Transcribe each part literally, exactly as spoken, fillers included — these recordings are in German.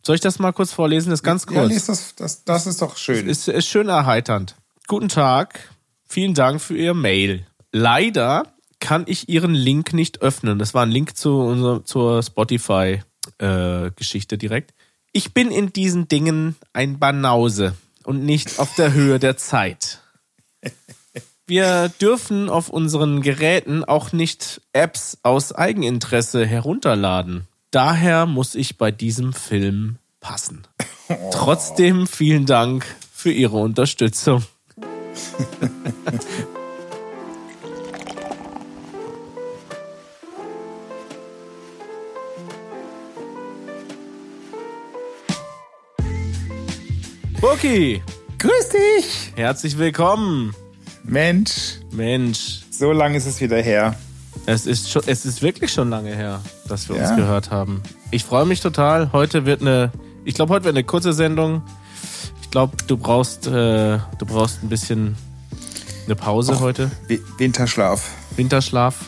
Soll ich das mal kurz vorlesen? Das ist ganz kurz. Ja, lies das, das, das ist doch schön. Ist, ist schön erheiternd. Guten Tag, vielen Dank für Ihr Mail. Leider kann ich Ihren Link nicht öffnen. Das war ein Link zu unserer, zur Spotify-Geschichte äh, direkt. Ich bin in diesen Dingen ein Banause und nicht auf der Höhe der Zeit. Wir dürfen auf unseren Geräten auch nicht Apps aus Eigeninteresse herunterladen. Daher muss ich bei diesem Film passen. Oh. Trotzdem vielen Dank für Ihre Unterstützung. Burki! Grüß dich! Herzlich willkommen! Mensch! Mensch! So lange ist es wieder her. Es ist, schon, es ist wirklich schon lange her, dass wir ja. uns gehört haben. Ich freue mich total. Heute wird eine, ich glaube, heute wird eine kurze Sendung. Ich glaube, du brauchst, äh, du brauchst ein bisschen eine Pause Och, heute. Winterschlaf. Winterschlaf.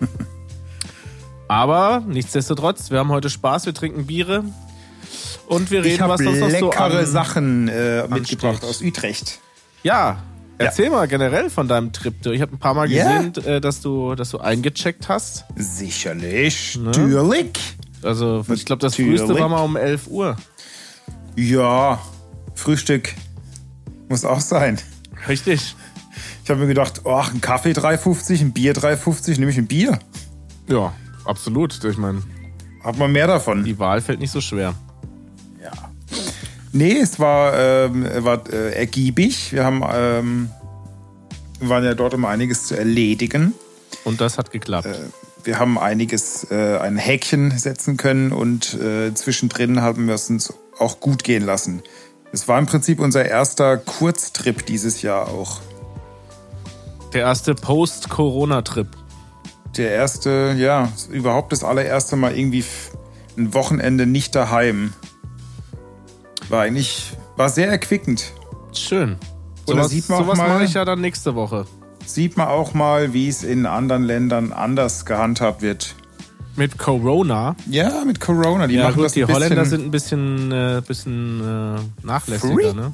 Aber nichtsdestotrotz, wir haben heute Spaß, wir trinken Biere. Und wir reden, was uns noch so leckere an, Sachen äh, mitgebracht aus Utrecht. Ja, erzähl ja. mal generell von deinem Trip. Ich habe ein paar Mal yeah. gesehen, äh, dass du, dass du eingecheckt hast. Sicherlich, ne? Natürlich. Also ich glaube, das Natürlich. früheste war mal um elf Uhr. Ja, Frühstück muss auch sein. Richtig. Ich habe mir gedacht, oh, ein Kaffee drei fünfzig, ein Bier drei fünfzig, nehme ich ein Bier. Ja, absolut. Ich meine, hat man mehr davon. Die Wahl fällt nicht so schwer. Ja. Nee, es war, ähm, war äh, ergiebig. Wir haben, ähm, waren ja dort, um einiges zu erledigen. Und das hat geklappt. Äh, wir haben einiges, äh, ein Häkchen setzen können und äh, zwischendrin haben wir es uns auch gut gehen lassen. Es war im Prinzip unser erster Kurztrip dieses Jahr auch. Der erste Post-Corona-Trip. Der erste, ja, überhaupt das allererste Mal irgendwie ein Wochenende nicht daheim. War eigentlich, war sehr erquickend. Schön. So sowas sieht man auch sowas mal, mache ich ja dann nächste Woche. Sieht man auch mal, wie es in anderen Ländern anders gehandhabt wird. Mit Corona? Ja, mit Corona. Die ja, machen gut, das die ein Holländer bisschen, sind ein bisschen, äh, bisschen äh, nachlässiger, free? ne?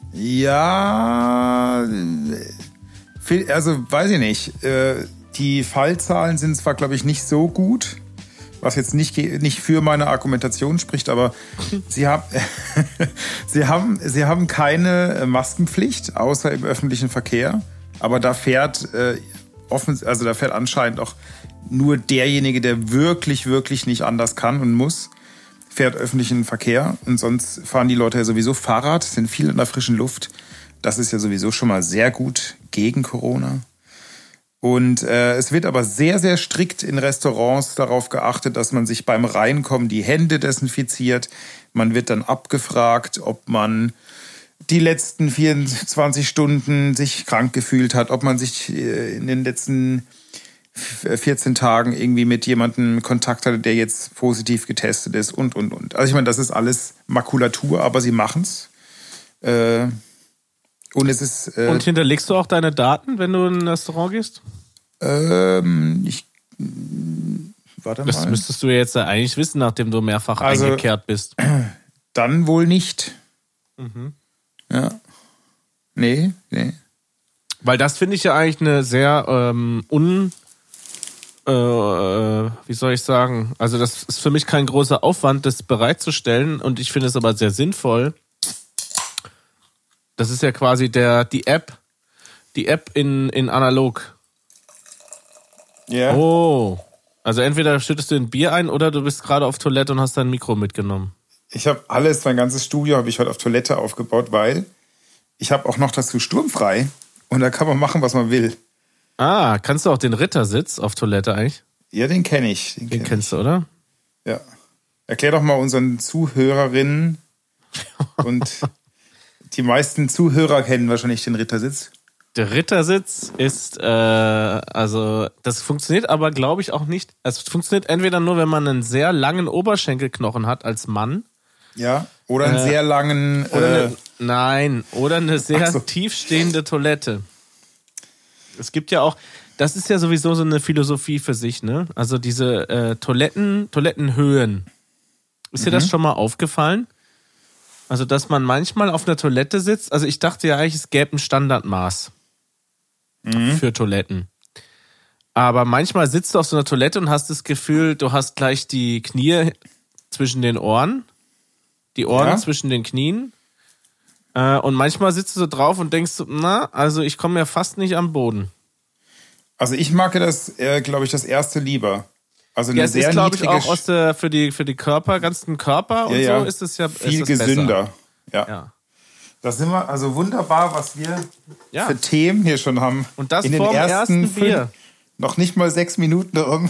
Ja, also weiß ich nicht. Die Fallzahlen sind zwar, glaube ich, nicht so gut, was jetzt nicht, nicht für meine Argumentation spricht, aber sie haben, sie haben, sie haben keine Maskenpflicht, außer im öffentlichen Verkehr. Aber da fährt, äh, offen, also da fährt anscheinend auch nur derjenige, der wirklich, wirklich nicht anders kann und muss, fährt öffentlichen Verkehr. Und sonst fahren die Leute ja sowieso Fahrrad, sind viel in der frischen Luft. Das ist ja sowieso schon mal sehr gut gegen Corona. Und äh, es wird aber sehr, sehr strikt in Restaurants darauf geachtet, dass man sich beim Reinkommen die Hände desinfiziert. Man wird dann abgefragt, ob man die letzten vierundzwanzig Stunden sich krank gefühlt hat, ob man sich in den letzten vierzehn Tagen irgendwie mit jemandem Kontakt hatte, der jetzt positiv getestet ist und, und, und. Also ich meine, das ist alles Makulatur, aber sie machen's. Äh, und es ist... Äh, und hinterlegst du auch deine Daten, wenn du in ein Restaurant gehst? Ähm, ich... Warte mal. Das müsstest du ja jetzt eigentlich wissen, nachdem du mehrfach also, eingekehrt bist. Dann wohl nicht. Mhm. Ja. Nee, nee. Weil das finde ich ja eigentlich eine sehr ähm, un... Äh, wie soll ich sagen? Also das ist für mich kein großer Aufwand, das bereitzustellen, und ich finde es aber sehr sinnvoll. Das ist ja quasi der die App, die App in, in analog. Ja. Yeah. Oh. Also entweder schüttest du ein Bier ein oder du bist gerade auf Toilette und hast dein Mikro mitgenommen. Ich habe alles, mein ganzes Studio habe ich heute auf Toilette aufgebaut, weil ich habe auch noch dazu sturmfrei und da kann man machen, was man will. Ah, kannst du auch den Rittersitz auf Toilette eigentlich? Ja, den kenne ich. Den, den kenn kennst ich. du, oder? Ja. Erklär doch mal unseren Zuhörerinnen und die meisten Zuhörer kennen wahrscheinlich den Rittersitz. Der Rittersitz ist, äh, also das funktioniert aber, glaube ich, auch nicht. Es funktioniert entweder nur, wenn man einen sehr langen Oberschenkelknochen hat als Mann. Ja, oder einen äh, sehr langen... Oder äh, eine, nein, oder eine sehr so. tiefstehende Toilette. Es gibt ja auch, das ist ja sowieso so eine Philosophie für sich, ne? Also diese äh, Toiletten, Toilettenhöhen. Ist mhm. dir das schon mal aufgefallen? Also, dass man manchmal auf einer Toilette sitzt. Also, ich dachte ja eigentlich, es gäbe ein Standardmaß mhm. für Toiletten. Aber manchmal sitzt du auf so einer Toilette und hast das Gefühl, du hast gleich die Knie zwischen den Ohren. Die Ohren ja. zwischen den Knien. Äh, und manchmal sitzt du so drauf und denkst, na, also ich komme ja fast nicht am Boden. Also ich mag das, äh, glaube ich, das erste lieber. Also eine ja, es sehr ist, glaube ich, auch Sch- aus der, für die, für die Körper, ganzen Körper und ja, so ja. ist es ja viel ist es gesünder. Ja. ja. Das sind wir also wunderbar, was wir ja. für Themen hier schon haben. Und das in den vorm ersten, ersten Bier. Fünf, noch nicht mal sechs Minuten rum.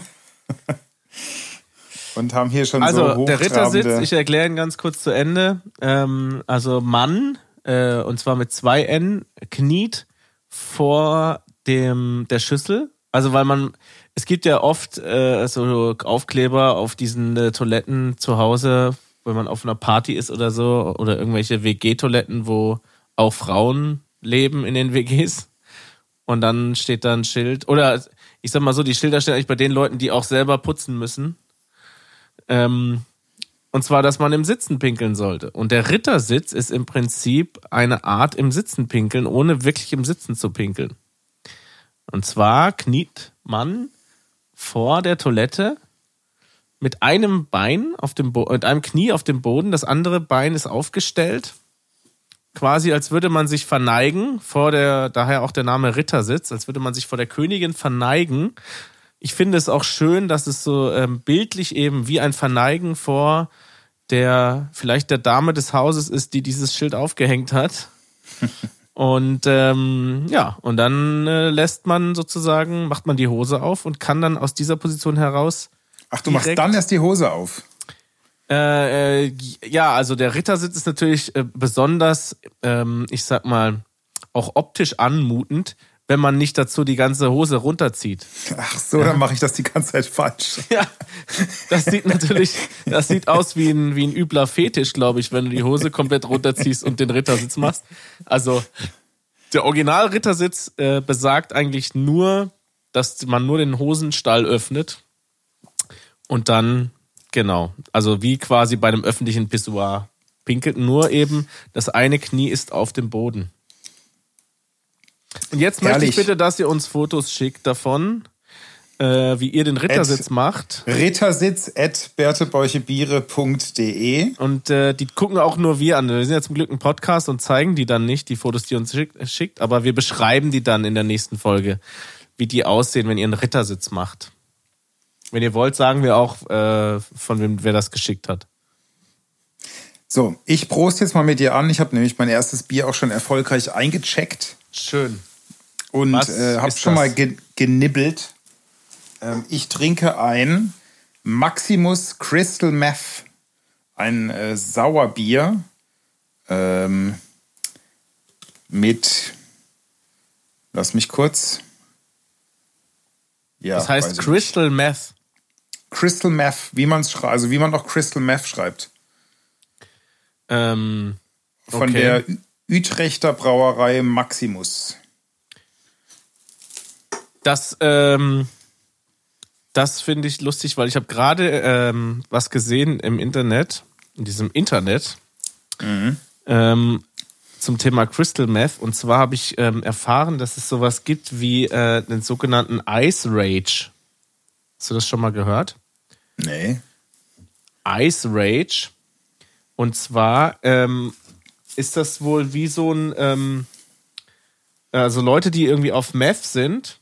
Und haben hier schon also, so hochtrabende... Also der Rittersitz, ich erkläre ihn ganz kurz zu Ende. Ähm, also Mann, äh, und zwar mit zwei N, kniet vor dem der Schüssel. Also weil man, es gibt ja oft äh, so Aufkleber auf diesen äh, Toiletten zu Hause, wenn man auf einer Party ist oder so, oder irgendwelche W G-Toiletten, wo auch Frauen leben in den W Gs. Und dann steht da ein Schild, oder ich sag mal so, die Schilder stehen eigentlich bei den Leuten, die auch selber putzen müssen. Ähm, und zwar, dass man im Sitzen pinkeln sollte. Und der Rittersitz ist im Prinzip eine Art im Sitzen pinkeln, ohne wirklich im Sitzen zu pinkeln. Und zwar kniet man vor der Toilette mit einem Bein auf dem Bo- mit einem Knie auf dem Boden, das andere Bein ist aufgestellt. Quasi als würde man sich verneigen vor der, daher auch der Name Rittersitz, als würde man sich vor der Königin verneigen. Ich finde es auch schön, dass es so ähm, bildlich eben wie ein Verneigen vor der, vielleicht der Dame des Hauses ist, die dieses Schild aufgehängt hat. Und ähm, ja, und dann äh, lässt man sozusagen, macht man die Hose auf und kann dann aus dieser Position heraus. Ach, du machst dann erst die Hose auf? Äh, äh, ja, also der Rittersitz ist natürlich äh, besonders, ähm, ich sag mal, auch optisch anmutend, wenn man nicht dazu die ganze Hose runterzieht. Ach so, ja. Dann mache ich das die ganze Zeit falsch. Ja, das sieht natürlich, das sieht aus wie ein, wie ein übler Fetisch, glaube ich, wenn du die Hose komplett runterziehst und den Rittersitz machst. Also der Original-Rittersitz äh, besagt eigentlich nur, dass man nur den Hosenstall öffnet und dann, genau, also wie quasi bei einem öffentlichen Pissoir pinkelt, nur eben das eine Knie ist auf dem Boden. Und jetzt möchte Ehrlich? ich bitte, dass ihr uns Fotos schickt davon, äh, wie ihr den Rittersitz at macht. Rittersitz at bertebeuchebiere punkt de. Und äh, die gucken auch nur wir an. Wir sind ja zum Glück ein Podcast und zeigen die dann nicht, die Fotos, die ihr uns schickt, schickt, aber wir beschreiben die dann in der nächsten Folge, wie die aussehen, wenn ihr einen Rittersitz macht. Wenn ihr wollt, sagen wir auch, äh, von wem wer das geschickt hat. So, ich prost jetzt mal mit dir an. Ich habe nämlich mein erstes Bier auch schon erfolgreich eingecheckt. Schön. Und äh, habe schon das? mal ge- genibbelt. Ähm, ich trinke ein Maximus Crystal Meth. Ein äh, Sauerbier ähm, mit, lass mich kurz. Ja, das heißt Crystal nicht. Meth. Crystal Meth, wie man es schreibt, also wie man auch Crystal Meth schreibt. Ähm, okay. Von der Utrechter Brauerei Maximus. Das, ähm, das finde ich lustig, weil ich habe gerade ähm, was gesehen im Internet, in diesem Internet, mhm. ähm, zum Thema Crystal Meth. Und zwar habe ich ähm, erfahren, dass es sowas gibt wie äh, den sogenannten Ice Rage. Hast du das schon mal gehört? Nee. Ice Rage. Und zwar ähm, ist das wohl wie so ein, ähm, also Leute, die irgendwie auf Meth sind,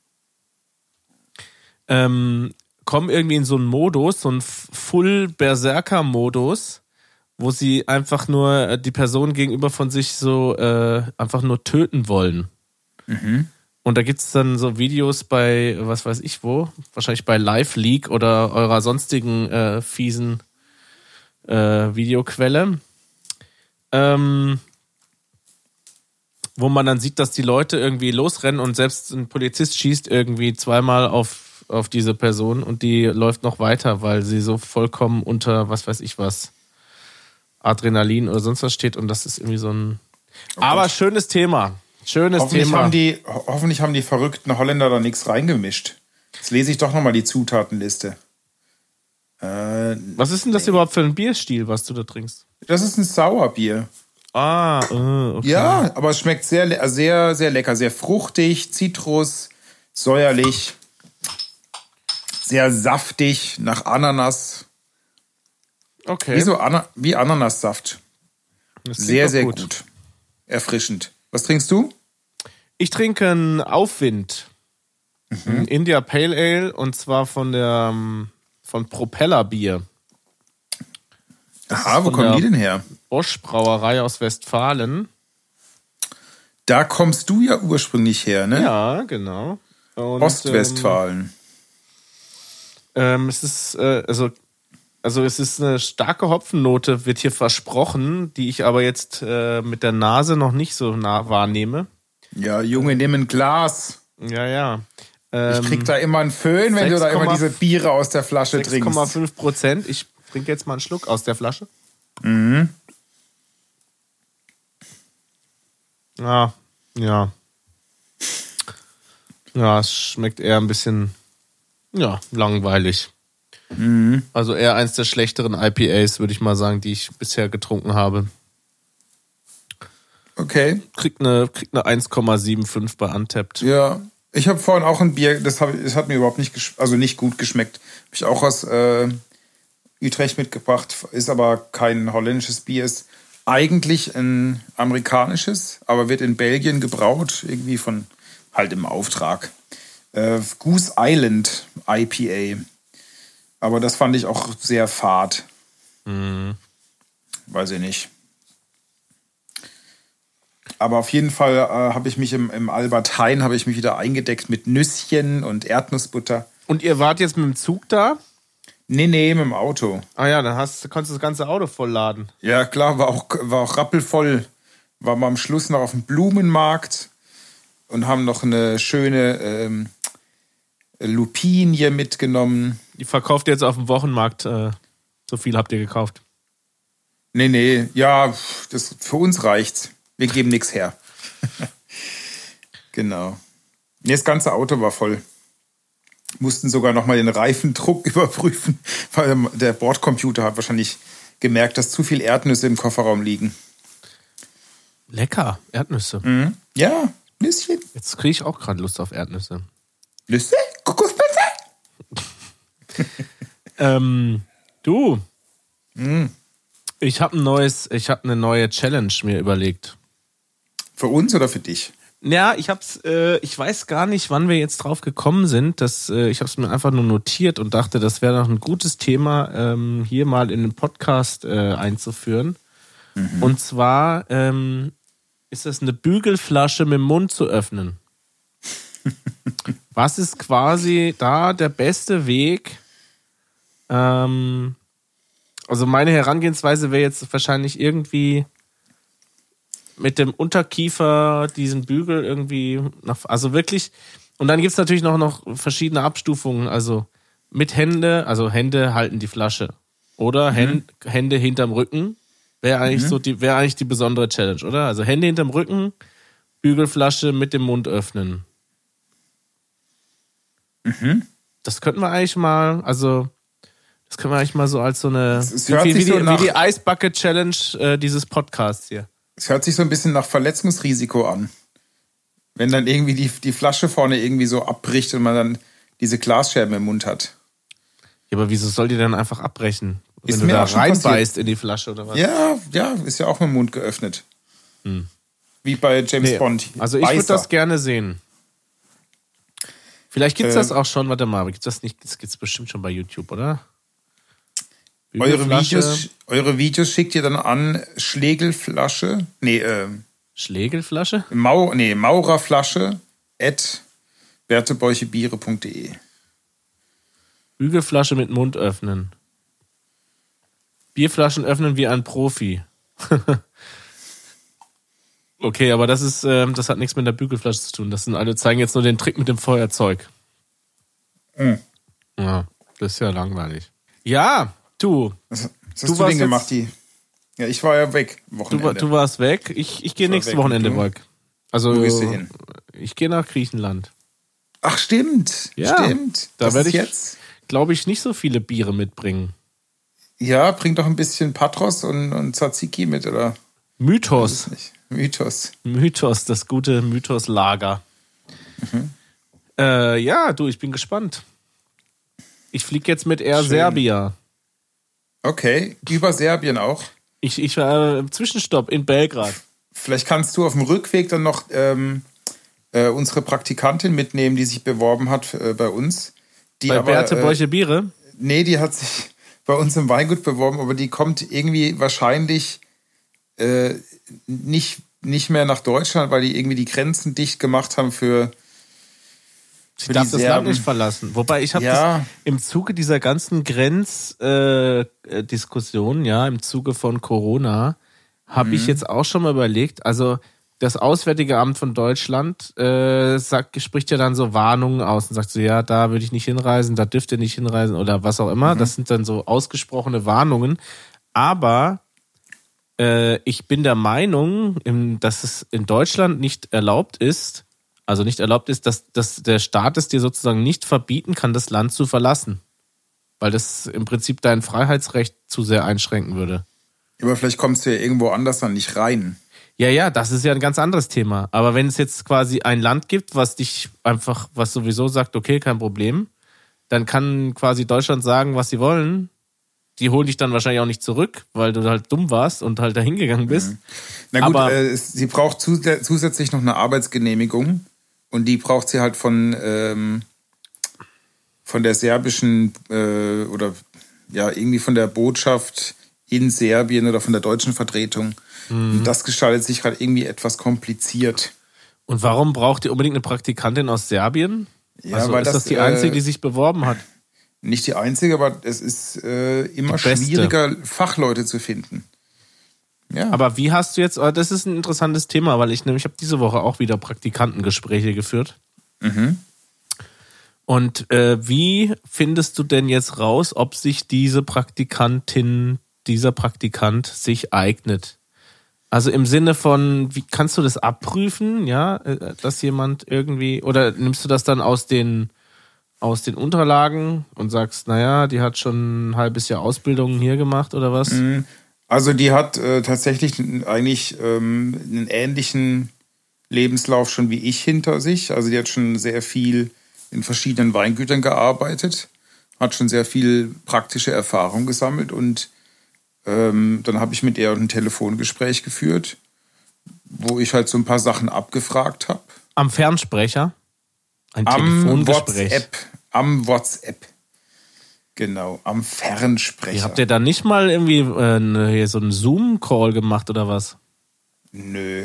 ähm, kommen irgendwie in so einen Modus, so einen Full-Berserker-Modus, wo sie einfach nur die Person gegenüber von sich so äh, einfach nur töten wollen. Mhm. Und da gibt es dann so Videos bei, was weiß ich wo, wahrscheinlich bei Live Leak oder eurer sonstigen äh, fiesen äh, Videoquelle, ähm, wo man dann sieht, dass die Leute irgendwie losrennen und selbst ein Polizist schießt irgendwie zweimal auf, auf diese Person und die läuft noch weiter, weil sie so vollkommen unter, was weiß ich was, Adrenalin oder sonst was steht und das ist irgendwie so ein... Oh, aber Gott. schönes Thema. Schönes hoffentlich Thema. Haben die, hoffentlich haben die verrückten Holländer da nichts reingemischt. Jetzt lese ich doch nochmal die Zutatenliste. Äh, Äh, was ist denn das nee. überhaupt für ein Bierstil, was du da trinkst? Das ist ein Sauerbier. Ah, uh, okay. Ja, aber es schmeckt sehr, sehr, sehr lecker. Sehr fruchtig, Zitrus, säuerlich, sehr saftig, nach Ananas. Okay. Wie, so Ana- wie Ananassaft. Sehr, sehr gut. gut. Erfrischend. Was trinkst du? Ich trinke einen Aufwind. Mhm. Ein India Pale Ale und zwar von der von Propeller Bier. Aha, wo kommen die denn her? Bosch Brauerei aus Westfalen. Da kommst du ja ursprünglich her, ne? Ja, genau. Und, Ostwestfalen. Ähm, ähm, es ist äh, also also es ist eine starke Hopfennote, wird hier versprochen, die ich aber jetzt äh, mit der Nase noch nicht so nah wahrnehme. Ja, Junge, nimm ein Glas. Ja, ja. Ähm, ich krieg da immer einen Föhn, wenn sechs, du da immer diese Biere aus der Flasche trinkst. sechs Komma fünf Prozent. Ich trinke jetzt mal einen Schluck aus der Flasche. Mhm. Ja, ja. Ja, es schmeckt eher ein bisschen, ja, langweilig. Mhm. Also eher eins der schlechteren I P As, würde ich mal sagen, die ich bisher getrunken habe. Okay. Kriegt eine, kriegt eine eins Komma fünfundsiebzig bei Untapped. Ja, ich habe vorhin auch ein Bier, das, hab, das hat mir überhaupt nicht, gesch- also nicht gut geschmeckt. Habe ich auch aus äh, Utrecht mitgebracht, ist aber kein holländisches Bier, ist eigentlich ein amerikanisches, aber wird in Belgien gebraut, irgendwie von, halt im Auftrag. Äh, Goose Island I P A. Aber das fand ich auch sehr fad. Mhm. Weiß ich nicht. Aber auf jeden Fall äh, habe ich mich im, im Albert Heijn habe ich mich wieder eingedeckt mit Nüsschen und Erdnussbutter. Und ihr wart jetzt mit dem Zug da? Nee, nee, mit dem Auto. Ah ja, dann hast, konntest du das ganze Auto vollladen. Ja, klar, war auch, war auch rappelvoll. Waren wir am Schluss noch auf dem Blumenmarkt und haben noch eine schöne ähm, Lupinie mitgenommen. Die verkauft ihr jetzt auf dem Wochenmarkt. Äh, so viel habt ihr gekauft. Nee, nee, ja, das, für uns reicht's. Wir geben nichts her. Genau. Nee, das ganze Auto war voll. Mussten sogar nochmal den Reifendruck überprüfen, weil der Bordcomputer hat wahrscheinlich gemerkt, dass zu viel Erdnüsse im Kofferraum liegen. Lecker, Erdnüsse. Mhm. Ja, Nüsschen. Jetzt kriege ich auch gerade Lust auf Erdnüsse. Nüsse? Kokosnüsse? ähm, du. Mhm. Ich habe ein neues, ich habe eine neue Challenge mir überlegt. Für uns oder für dich? Ja, ich hab's, äh, ich weiß gar nicht, wann wir jetzt drauf gekommen sind. Dass, äh, ich habe es mir einfach nur notiert und dachte, das wäre noch ein gutes Thema, ähm, hier mal in den Podcast äh, einzuführen. Mhm. Und zwar ähm, ist das eine Bügelflasche mit dem Mund zu öffnen. Was ist quasi da der beste Weg? Ähm, also meine Herangehensweise wäre jetzt wahrscheinlich irgendwie mit dem Unterkiefer diesen Bügel irgendwie nach, also wirklich, und dann gibt es natürlich noch, noch verschiedene Abstufungen, also mit Hände, also Hände halten die Flasche oder mhm. Händ, Hände hinterm Rücken, wäre eigentlich mhm. so die, wäre eigentlich die besondere Challenge, oder? Also Hände hinterm Rücken, Bügelflasche mit dem Mund öffnen. Mhm. Das könnten wir eigentlich mal, also das können wir eigentlich mal so als so eine, es, es wie, hört wie, sich wie, so die, nach, wie die Ice Bucket Challenge äh, dieses Podcasts hier. Es hört sich so ein bisschen nach Verletzungsrisiko an. Wenn dann irgendwie die, die Flasche vorne irgendwie so abbricht und man dann diese Glasscherben im Mund hat. Ja, aber wieso soll die dann einfach abbrechen? Wenn Ist du mir da auch schon reinbeißt passiert. in die Flasche oder was? Ja, ja, ist ja auch mit dem Mund geöffnet. Hm. Wie bei James Nee, Bond. Also ich würde das gerne sehen. Vielleicht gibt's Ähm, das auch schon, warte mal, gibt's das nicht, das gibt's bestimmt schon bei YouTube, oder? Eure Bügelflasche, Videos, eure Videos schickt ihr dann an Schlegelflasche, nee, äh, Schlegelflasche? Mau, nee, Maurerflasche at bertebeuchebiere punkt de. Bügelflasche mit Mund öffnen. Bierflaschen öffnen wie ein Profi. Okay, aber das ist, ähm, das hat nichts mit der Bügelflasche zu tun. Das sind alle, zeigen jetzt nur den Trick mit dem Feuerzeug. Mhm. Ja, das ist ja langweilig. Ja, du. Was, was hast Du du, warst denn gemacht, jetzt- die? Ja, ich war ja weg. Du, Wochenende. wa- du warst weg. Ich, ich gehe Ich war nächstes weg. Wochenende Und du? weg. Also, Wo gehst du hin? ich gehe nach Griechenland. Ach, stimmt. Ja, Stimmt. da Was werde ist ich- jetzt? Glaube ich, nicht so viele Biere mitbringen. Ja, bring doch ein bisschen Patros und, und Tzatziki mit, oder? Mythos. Nicht. Mythos. Mythos, das gute Mythos-Lager. Mhm. Äh, ja, du, ich bin gespannt. Ich fliege jetzt mit Air Schön. Serbia. Okay, über Serbien auch. Ich, ich war im Zwischenstopp in Belgrad. Vielleicht kannst du auf dem Rückweg dann noch ähm, äh, unsere Praktikantin mitnehmen, die sich beworben hat äh, bei uns. Die bei aber, Berthe äh, Beuche-Biere? Nee, die hat sich bei uns im Weingut beworben, aber die kommt irgendwie wahrscheinlich äh, nicht, nicht mehr nach Deutschland, weil die irgendwie die Grenzen dicht gemacht haben für Sie darf das Land nicht verlassen. Wobei ich habe ja. das im Zuge dieser ganzen Grenzdiskussion, äh, ja, im Zuge von Corona, habe mhm. ich jetzt auch schon mal überlegt, also das Auswärtige Amt von Deutschland äh, sagt, spricht ja dann so Warnungen aus und sagt so, ja, da würde ich nicht hinreisen, da dürft ihr nicht hinreisen oder was auch immer. Mhm. Das sind dann so ausgesprochene Warnungen. Aber äh, ich bin der Meinung, im, dass es in Deutschland nicht erlaubt ist, also nicht erlaubt ist, dass, dass der Staat es dir sozusagen nicht verbieten kann, das Land zu verlassen. Weil das im Prinzip dein Freiheitsrecht zu sehr einschränken würde. Aber vielleicht kommst du ja irgendwo anders dann nicht rein. Ja, ja, das ist ja ein ganz anderes Thema. Aber wenn es jetzt quasi ein Land gibt, was dich einfach, was sowieso sagt, okay, kein Problem, dann kann quasi Deutschland sagen, was sie wollen. Die holen dich dann wahrscheinlich auch nicht zurück, weil du halt dumm warst und halt da hingegangen bist. Mhm. Na gut, Aber, äh, sie braucht zus- zusätzlich noch eine Arbeitsgenehmigung. Und die braucht sie halt von, ähm, von der serbischen äh, oder ja, irgendwie von der Botschaft in Serbien oder von der deutschen Vertretung. Mhm. Und das gestaltet sich gerade irgendwie etwas kompliziert. Und warum braucht ihr unbedingt eine Praktikantin aus Serbien? Ja, also weil ist das, das die einzige, die sich beworben hat? Nicht die einzige, aber es ist äh, immer schwieriger, Fachleute zu finden. Ja. Aber wie hast du jetzt, das ist ein interessantes Thema, weil ich nämlich habe diese Woche auch wieder Praktikantengespräche geführt. Mhm. Und äh, wie findest du denn jetzt raus, ob sich diese Praktikantin, dieser Praktikant sich eignet? Also im Sinne von, wie kannst du das abprüfen, ja, dass jemand irgendwie, oder nimmst du das dann aus den aus den Unterlagen und sagst, naja, die hat schon ein halbes Jahr Ausbildung hier gemacht oder was? Mhm. Also die hat äh, tatsächlich eigentlich ähm, einen ähnlichen Lebenslauf schon wie ich hinter sich. Also die hat schon sehr viel in verschiedenen Weingütern gearbeitet, hat schon sehr viel praktische Erfahrung gesammelt und ähm, dann habe ich mit ihr ein Telefongespräch geführt, wo ich halt so ein paar Sachen abgefragt habe. Am Fernsprecher? Ein am Telefongespräch? WhatsApp. Am WhatsApp. Genau, am Fernsprecher. Ihr habt ihr da nicht mal irgendwie äh, hier so einen Zoom-Call gemacht oder was? Nö.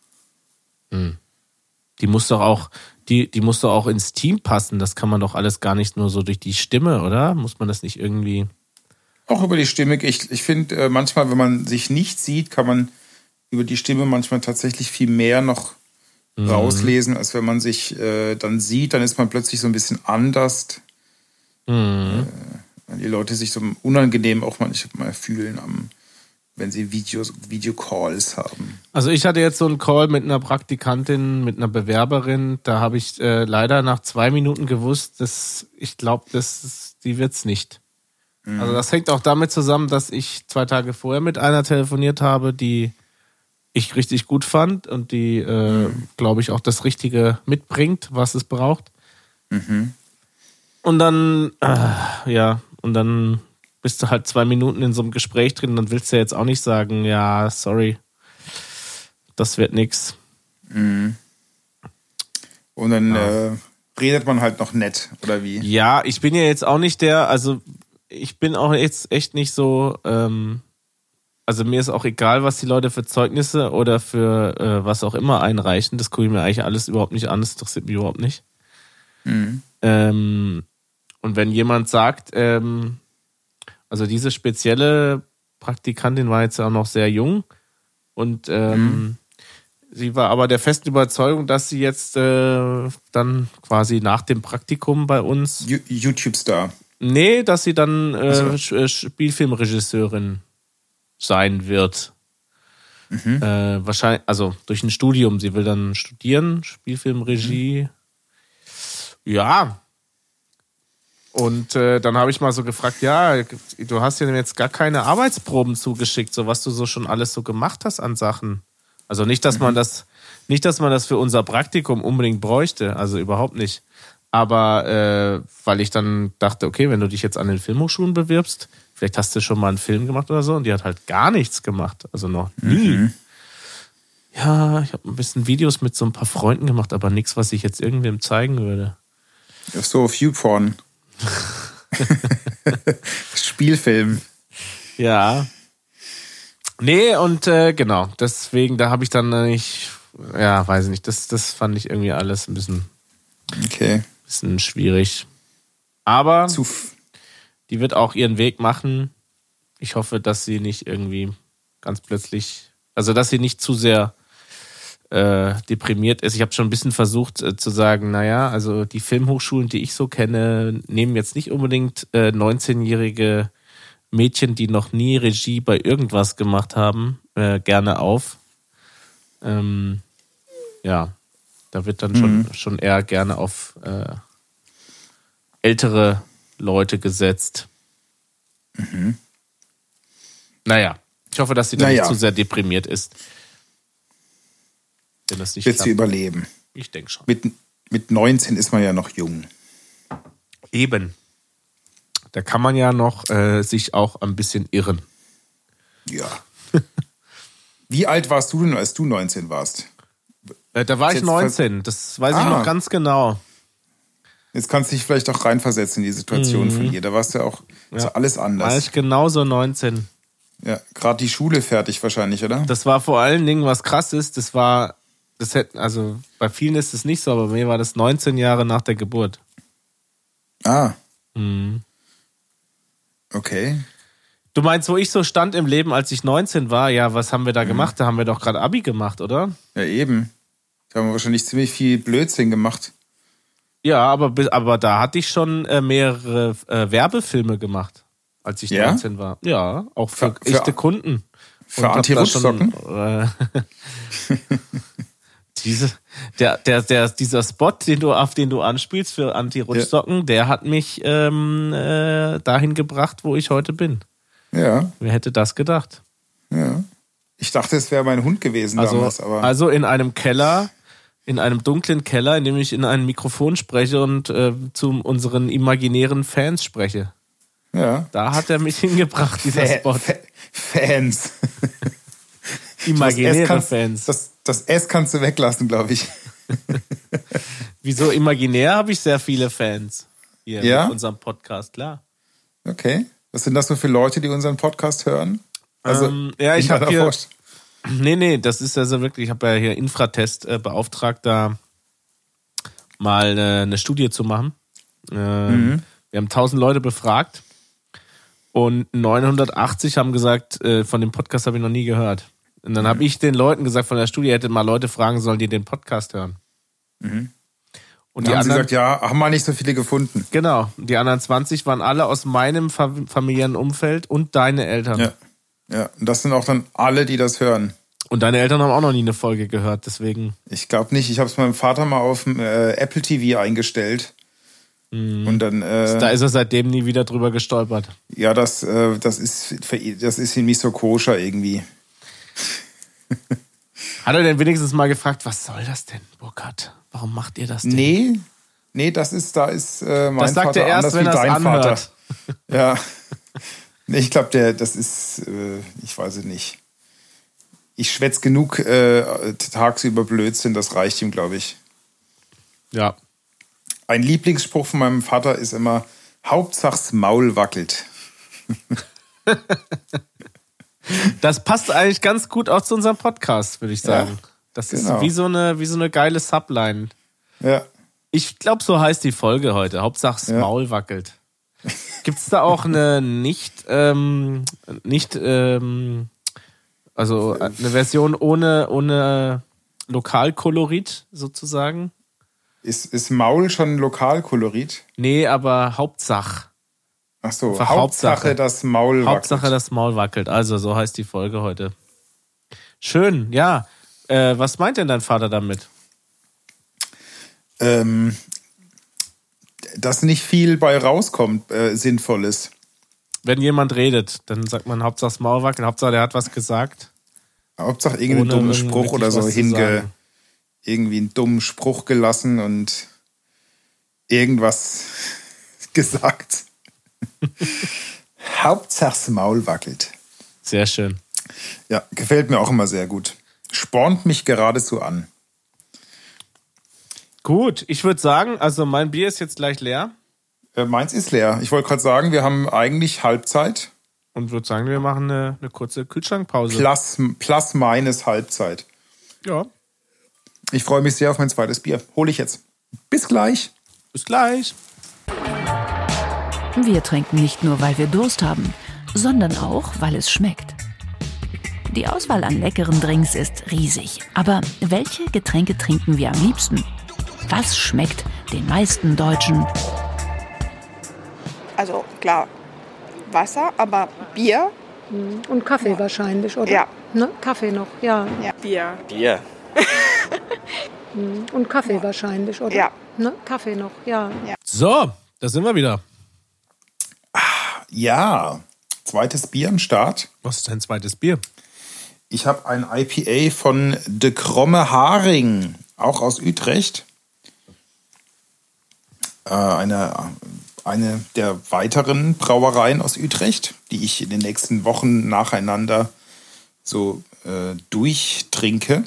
Hm. Die muss doch auch, die, die muss doch auch ins Team passen. Das kann man doch alles gar nicht nur so durch die Stimme, oder? Muss man das nicht irgendwie... Auch über die Stimme. Ich, ich finde, äh, manchmal, wenn man sich nicht sieht, kann man über die Stimme manchmal tatsächlich viel mehr noch mhm. rauslesen, als wenn man sich äh, dann sieht. Dann ist man plötzlich so ein bisschen anders. Mhm. Äh, die Leute sich so unangenehm auch manchmal fühlen, wenn sie Videos, Videocalls haben. Also ich hatte jetzt so einen Call mit einer Praktikantin, mit einer Bewerberin. Da habe ich äh, leider nach zwei Minuten gewusst, dass ich glaube, die wird's nicht. Mhm. Also das hängt auch damit zusammen, dass ich zwei Tage vorher mit einer telefoniert habe, die ich richtig gut fand und die, äh, mhm. glaube ich, auch das Richtige mitbringt, was es braucht. Mhm. Und dann, äh, ja, und dann bist du halt zwei Minuten in so einem Gespräch drin, dann willst du ja jetzt auch nicht sagen, ja, sorry, das wird nix. Mhm. Und dann ja. äh, redet man halt noch nett, oder wie? Ja, ich bin ja jetzt auch nicht der, also ich bin auch jetzt echt nicht so, ähm, also mir ist auch egal, was die Leute für Zeugnisse oder für äh, was auch immer einreichen, das gucke ich mir eigentlich alles überhaupt nicht an, das interessiert mich überhaupt nicht. Mhm. Ähm, und wenn jemand sagt, ähm, also diese spezielle Praktikantin war jetzt auch noch sehr jung und ähm, mhm. sie war aber der festen Überzeugung, dass sie jetzt äh, dann quasi nach dem Praktikum bei uns... YouTube-Star. Nee, dass sie dann äh, so. Spielfilmregisseurin sein wird. Mhm. Äh, wahrscheinlich, also durch ein Studium. Sie will dann studieren, Spielfilmregie. Mhm. Ja. Und äh, dann habe ich mal so gefragt, ja, du hast dir jetzt gar keine Arbeitsproben zugeschickt, so was du so schon alles so gemacht hast an Sachen. Also nicht, dass mhm. man das, nicht, dass man das für unser Praktikum unbedingt bräuchte, also überhaupt nicht. Aber äh, weil ich dann dachte, okay, wenn du dich jetzt an den Filmhochschulen bewirbst, vielleicht hast du schon mal einen Film gemacht oder so, und die hat halt gar nichts gemacht, also noch nie. Mhm. Ja, ich habe ein bisschen Videos mit so ein paar Freunden gemacht, aber nichts, was ich jetzt irgendwem zeigen würde. So, Viewporn. Spielfilm. Ja. Nee, und äh, genau, deswegen, da habe ich dann nicht, ja, weiß ich nicht, das, das fand ich irgendwie alles ein bisschen, okay. bisschen schwierig. Aber Zu die wird auch ihren Weg machen. Ich hoffe, dass sie nicht irgendwie ganz plötzlich, also dass sie nicht zu sehr äh, deprimiert ist. Ich habe schon ein bisschen versucht äh, zu sagen, naja, also die Filmhochschulen, die ich so kenne, nehmen jetzt nicht unbedingt äh, neunzehnjährige Mädchen, die noch nie Regie bei irgendwas gemacht haben, äh, gerne auf. Ähm, ja, da wird dann mhm. schon, schon eher gerne auf äh, ältere Leute gesetzt. Mhm. Naja, ich hoffe, dass sie da naja. nicht zu sehr deprimiert ist. Wenn das nicht wird klappt. Sie überleben. Ich denke schon. Mit, mit neunzehn ist man ja noch jung. Eben. Da kann man ja noch äh, sich auch ein bisschen irren. Ja. Wie alt warst du denn, als du neunzehn warst? Äh, da war ich neunzehn, das weiß ah. ich noch ganz genau. Jetzt kannst du dich vielleicht auch reinversetzen in die Situation mhm. von ihr. Da warst du ja auch ja. so alles anders. War ich genauso neunzehn. Ja, gerade die Schule fertig wahrscheinlich, oder? Das war vor allen Dingen was Krasses. Das war, das hätten, also bei vielen ist es nicht so, aber bei mir war das neunzehn Jahre nach der Geburt. Ah. Mhm. Okay. Du meinst, wo ich so stand im Leben, als ich neunzehn war? Ja, was haben wir da mhm. gemacht? Da haben wir doch gerade Abi gemacht, oder? Ja, eben. Da haben wir wahrscheinlich ziemlich viel Blödsinn gemacht. Ja, aber, aber da hatte ich schon äh, mehrere äh, Werbefilme gemacht, als ich ja? neunzehn war. Ja, auch für, für echte für, Kunden. Für Anti-Rutschsocken? Äh, diese, der, der, der, dieser Spot, den du, auf den du anspielst für Anti-Rutschsocken, ja. der hat mich ähm, äh, dahin gebracht, wo ich heute bin. Ja. Wer hätte das gedacht? Ja. Ich dachte, es wäre mein Hund gewesen also, damals. Aber also in einem Keller... In einem dunklen Keller, in dem ich in ein Mikrofon spreche und äh, zu unseren imaginären Fans spreche. Ja. Da hat er mich hingebracht, dieser Fa- Spot. Fa- Fans. Imaginäre das kannst, Fans. Das, das S kannst du weglassen, glaube ich. Wieso imaginär? Habe ich sehr viele Fans hier ja? mit unserem Podcast, klar. Okay. Was sind das so für Leute, die unseren Podcast hören? Also, ähm, ja, ich habe hier... Nee, nee, das ist also wirklich, ich habe ja hier Infratest äh, beauftragt, da mal eine, eine Studie zu machen. Ähm, mhm. Wir haben tausend Leute befragt und neunhundertachtzig haben gesagt, äh, von dem Podcast habe ich noch nie gehört. Und dann mhm. habe ich den Leuten gesagt, von der Studie hätte mal Leute fragen sollen, die den Podcast hören. Mhm. Und da die haben anderen, sie gesagt, ja, haben wir nicht so viele gefunden. Genau, die anderen zwanzig waren alle aus meinem familiären Umfeld und deine Eltern. Ja. Ja, und das sind auch dann alle, die das hören. Und deine Eltern haben auch noch nie eine Folge gehört, deswegen. Ich glaube nicht. Ich habe es meinem Vater mal auf dem äh, Apple T V eingestellt. Mm. Und dann. Äh, da ist er seitdem nie wieder drüber gestolpert. Ja, das, äh, das ist das ist ihm nicht so koscher irgendwie. Hat er denn wenigstens mal gefragt, was soll das denn, Burkhard? Warum macht ihr das denn? Nee, nee, das ist, da ist äh, mein das sagt Vater er erst, anders wenn wie er es dein anhört. Vater. Ja. Nee, ich glaube, der, das ist, äh, ich weiß es nicht. Ich schwätze genug äh, tagsüber Blödsinn, das reicht ihm, glaube ich. Ja. Ein Lieblingsspruch von meinem Vater ist immer, Hauptsache's Maul wackelt. Das passt eigentlich ganz gut auch zu unserem Podcast, würde ich sagen. Ja, das genau. ist wie so eine, wie so eine geile Subline. Ja. Ich glaube, so heißt die Folge heute. Hauptsache's ja. Maul wackelt. Gibt es da auch eine nicht, ähm, nicht, ähm, also eine Version ohne, ohne Lokalkolorit sozusagen? Ist, ist Maul schon Lokalkolorit? Nee, aber Hauptsache. Ach so, Einfach Hauptsache, Hauptsache das Maul wackelt. Hauptsache das Maul wackelt. Also so heißt die Folge heute. Schön, ja. Äh, was meint denn dein Vater damit? Ähm, dass nicht viel bei rauskommt, äh, Sinnvolles. Wenn jemand redet, dann sagt man Hauptsache das Maul wackeln, Hauptsache der hat was gesagt. Hauptsache irgendeinen Ohne dummen Spruch oder so hinge... irgendwie einen dummen Spruch gelassen und irgendwas gesagt. Hauptsache das Maul wackelt. Sehr schön. Ja, gefällt mir auch immer sehr gut. Spornt mich geradezu an. Gut, ich würde sagen, also mein Bier ist jetzt gleich leer. Äh, meins ist leer. Ich wollte gerade sagen, wir haben eigentlich Halbzeit. Und würde sagen, wir machen eine, eine kurze Kühlschrankpause. Plus, plus meines Halbzeit. Ja. Ich freue mich sehr auf mein zweites Bier. Hole ich jetzt. Bis gleich. Bis gleich. Wir trinken nicht nur, weil wir Durst haben, sondern auch, weil es schmeckt. Die Auswahl an leckeren Drinks ist riesig. Aber welche Getränke trinken wir am liebsten? Was schmeckt den meisten Deutschen? Also klar, Wasser, aber Bier. Und Kaffee wahrscheinlich, oder? Ja. Ne? Kaffee noch, ja. Ja. Bier. Bier. Und Kaffee wahrscheinlich, oder? Ja. Ne? Kaffee noch, ja. Ja. So, da sind wir wieder. Ja, zweites Bier am Start. Was ist dein zweites Bier? Ich habe ein I P A von De Kromme Haring, auch aus Utrecht. Äh, eine, eine der weiteren Brauereien aus Utrecht, die ich in den nächsten Wochen nacheinander so äh, durchtrinke.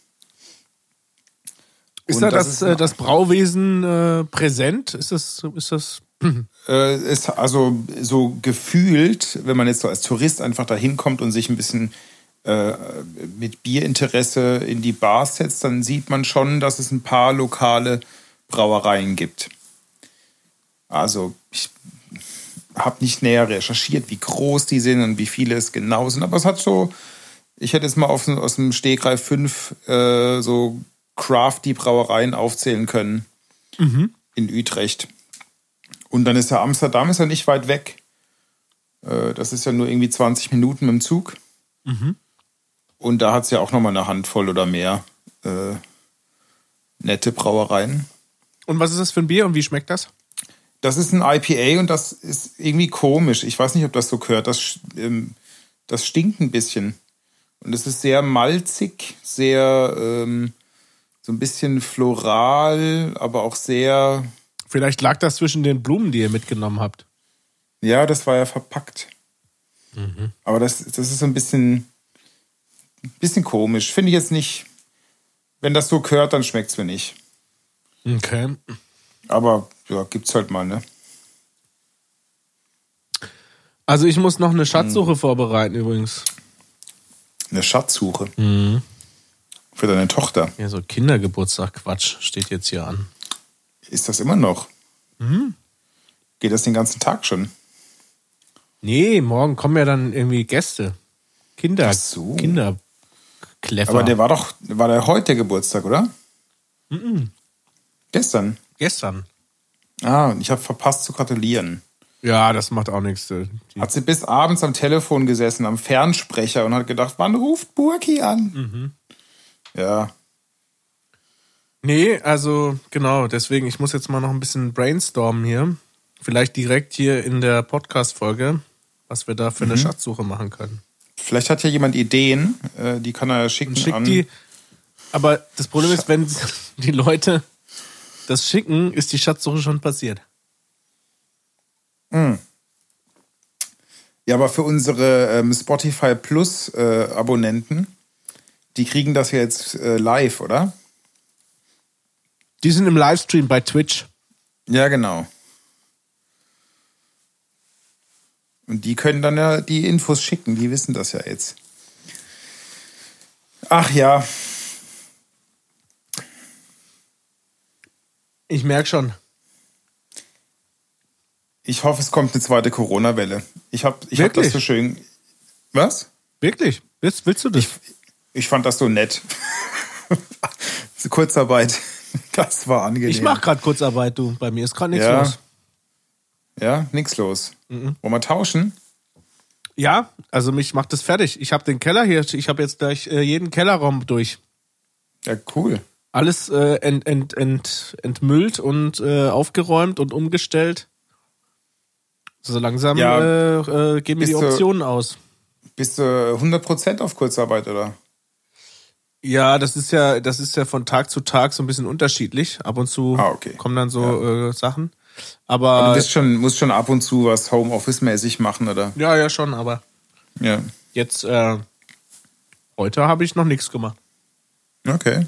Ist Und da das das, ist äh, das Brauwesen äh, präsent? Ist das, ist das? Äh, ist also so gefühlt, wenn man jetzt so als Tourist einfach da hinkommt und sich ein bisschen äh, mit Bierinteresse in die Bars setzt, dann sieht man schon, dass es ein paar lokale Brauereien gibt. Also ich habe nicht näher recherchiert, wie groß die sind und wie viele es genau sind, aber es hat so, ich hätte jetzt mal auf, aus dem Stegreif fünf äh, so crafty Brauereien aufzählen können mhm. in Utrecht. Und dann ist ja Amsterdam ist ja nicht weit weg. Äh, das ist ja nur irgendwie zwanzig Minuten mit dem Zug. Mhm. Und da hat es ja auch nochmal eine Handvoll oder mehr äh, nette Brauereien. Und was ist das für ein Bier und wie schmeckt das? Das ist ein I P A und das ist irgendwie komisch. Ich weiß nicht, ob das so gehört. Das, ähm, das stinkt ein bisschen. Und es ist sehr malzig, sehr ähm, so ein bisschen floral, aber auch sehr... Vielleicht lag das zwischen den Blumen, die ihr mitgenommen habt. Ja, das war ja verpackt. Mhm. Aber das, das ist so ein bisschen, ein bisschen komisch. Finde ich jetzt nicht... Wenn das so gehört, dann schmeckt es mir nicht. Okay. Aber ja, gibt's halt mal, ne? Also ich muss noch eine Schatzsuche hm. vorbereiten übrigens. Eine Schatzsuche? Mhm. Für deine Tochter? Ja, so Kindergeburtstag-Quatsch steht jetzt hier an. Ist das immer noch? Mhm. Geht das den ganzen Tag schon? Nee, morgen kommen ja dann irgendwie Gäste. Kinder. Ach so. Kinderkläffer. Aber der war doch, war der heute der Geburtstag, oder? Mhm. Gestern? Gestern. Ah, ich habe verpasst zu gratulieren. Ja, das macht auch nichts. Die hat sie bis abends am Telefon gesessen, am Fernsprecher und hat gedacht, wann ruft Burki an? Mhm. Ja. Nee, also genau, deswegen, ich muss jetzt mal noch ein bisschen brainstormen hier. Vielleicht direkt hier in der Podcast-Folge, was wir da für eine mhm. Schatzsuche machen können. Vielleicht hat ja jemand Ideen, die kann er schicken. Schickt an die, aber das Problem ist, wenn die Leute das schicken, ist die Schatzsuche schon passiert. Mhm. Ja, aber für unsere ähm, Spotify Plus äh, Abonnenten, die kriegen das ja jetzt äh, live, oder? Die sind im Livestream bei Twitch. Ja, genau. Und die können dann ja die Infos schicken, die wissen das ja jetzt. Ach ja. Ich merke schon. Ich hoffe, es kommt eine zweite Corona-Welle. Ich habe ich hab das so schön... Was? Wirklich? Willst, willst du das? Ich, ich fand das so nett. Kurzarbeit. Das war angenehm. Ich mache gerade Kurzarbeit, du. Bei mir ist gerade nichts ja. los. Ja, nichts los. Mhm. Wollen wir tauschen? Ja, also mich macht das fertig. Ich habe den Keller hier. Ich habe jetzt gleich äh, jeden Kellerraum durch. Ja, cool. Alles äh, ent, ent, ent, entmüllt und äh, aufgeräumt und umgestellt. So langsam Ja, äh, äh, gehen mir die bist du- Optionen aus. Bist du hundert Prozent auf Kurzarbeit, oder? Ja, das ist ja, das ist ja von Tag zu Tag so ein bisschen unterschiedlich. Ab und zu Ah, okay. kommen dann so äh, Sachen. Aber Aber du bist schon, musst schon ab und zu was Homeoffice-mäßig machen, oder? ja, ja schon. Aber Ja. jetzt äh, heute habe ich noch nichts gemacht. Okay.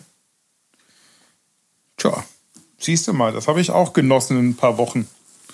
Tja, siehst du mal, das habe ich auch genossen in ein paar Wochen.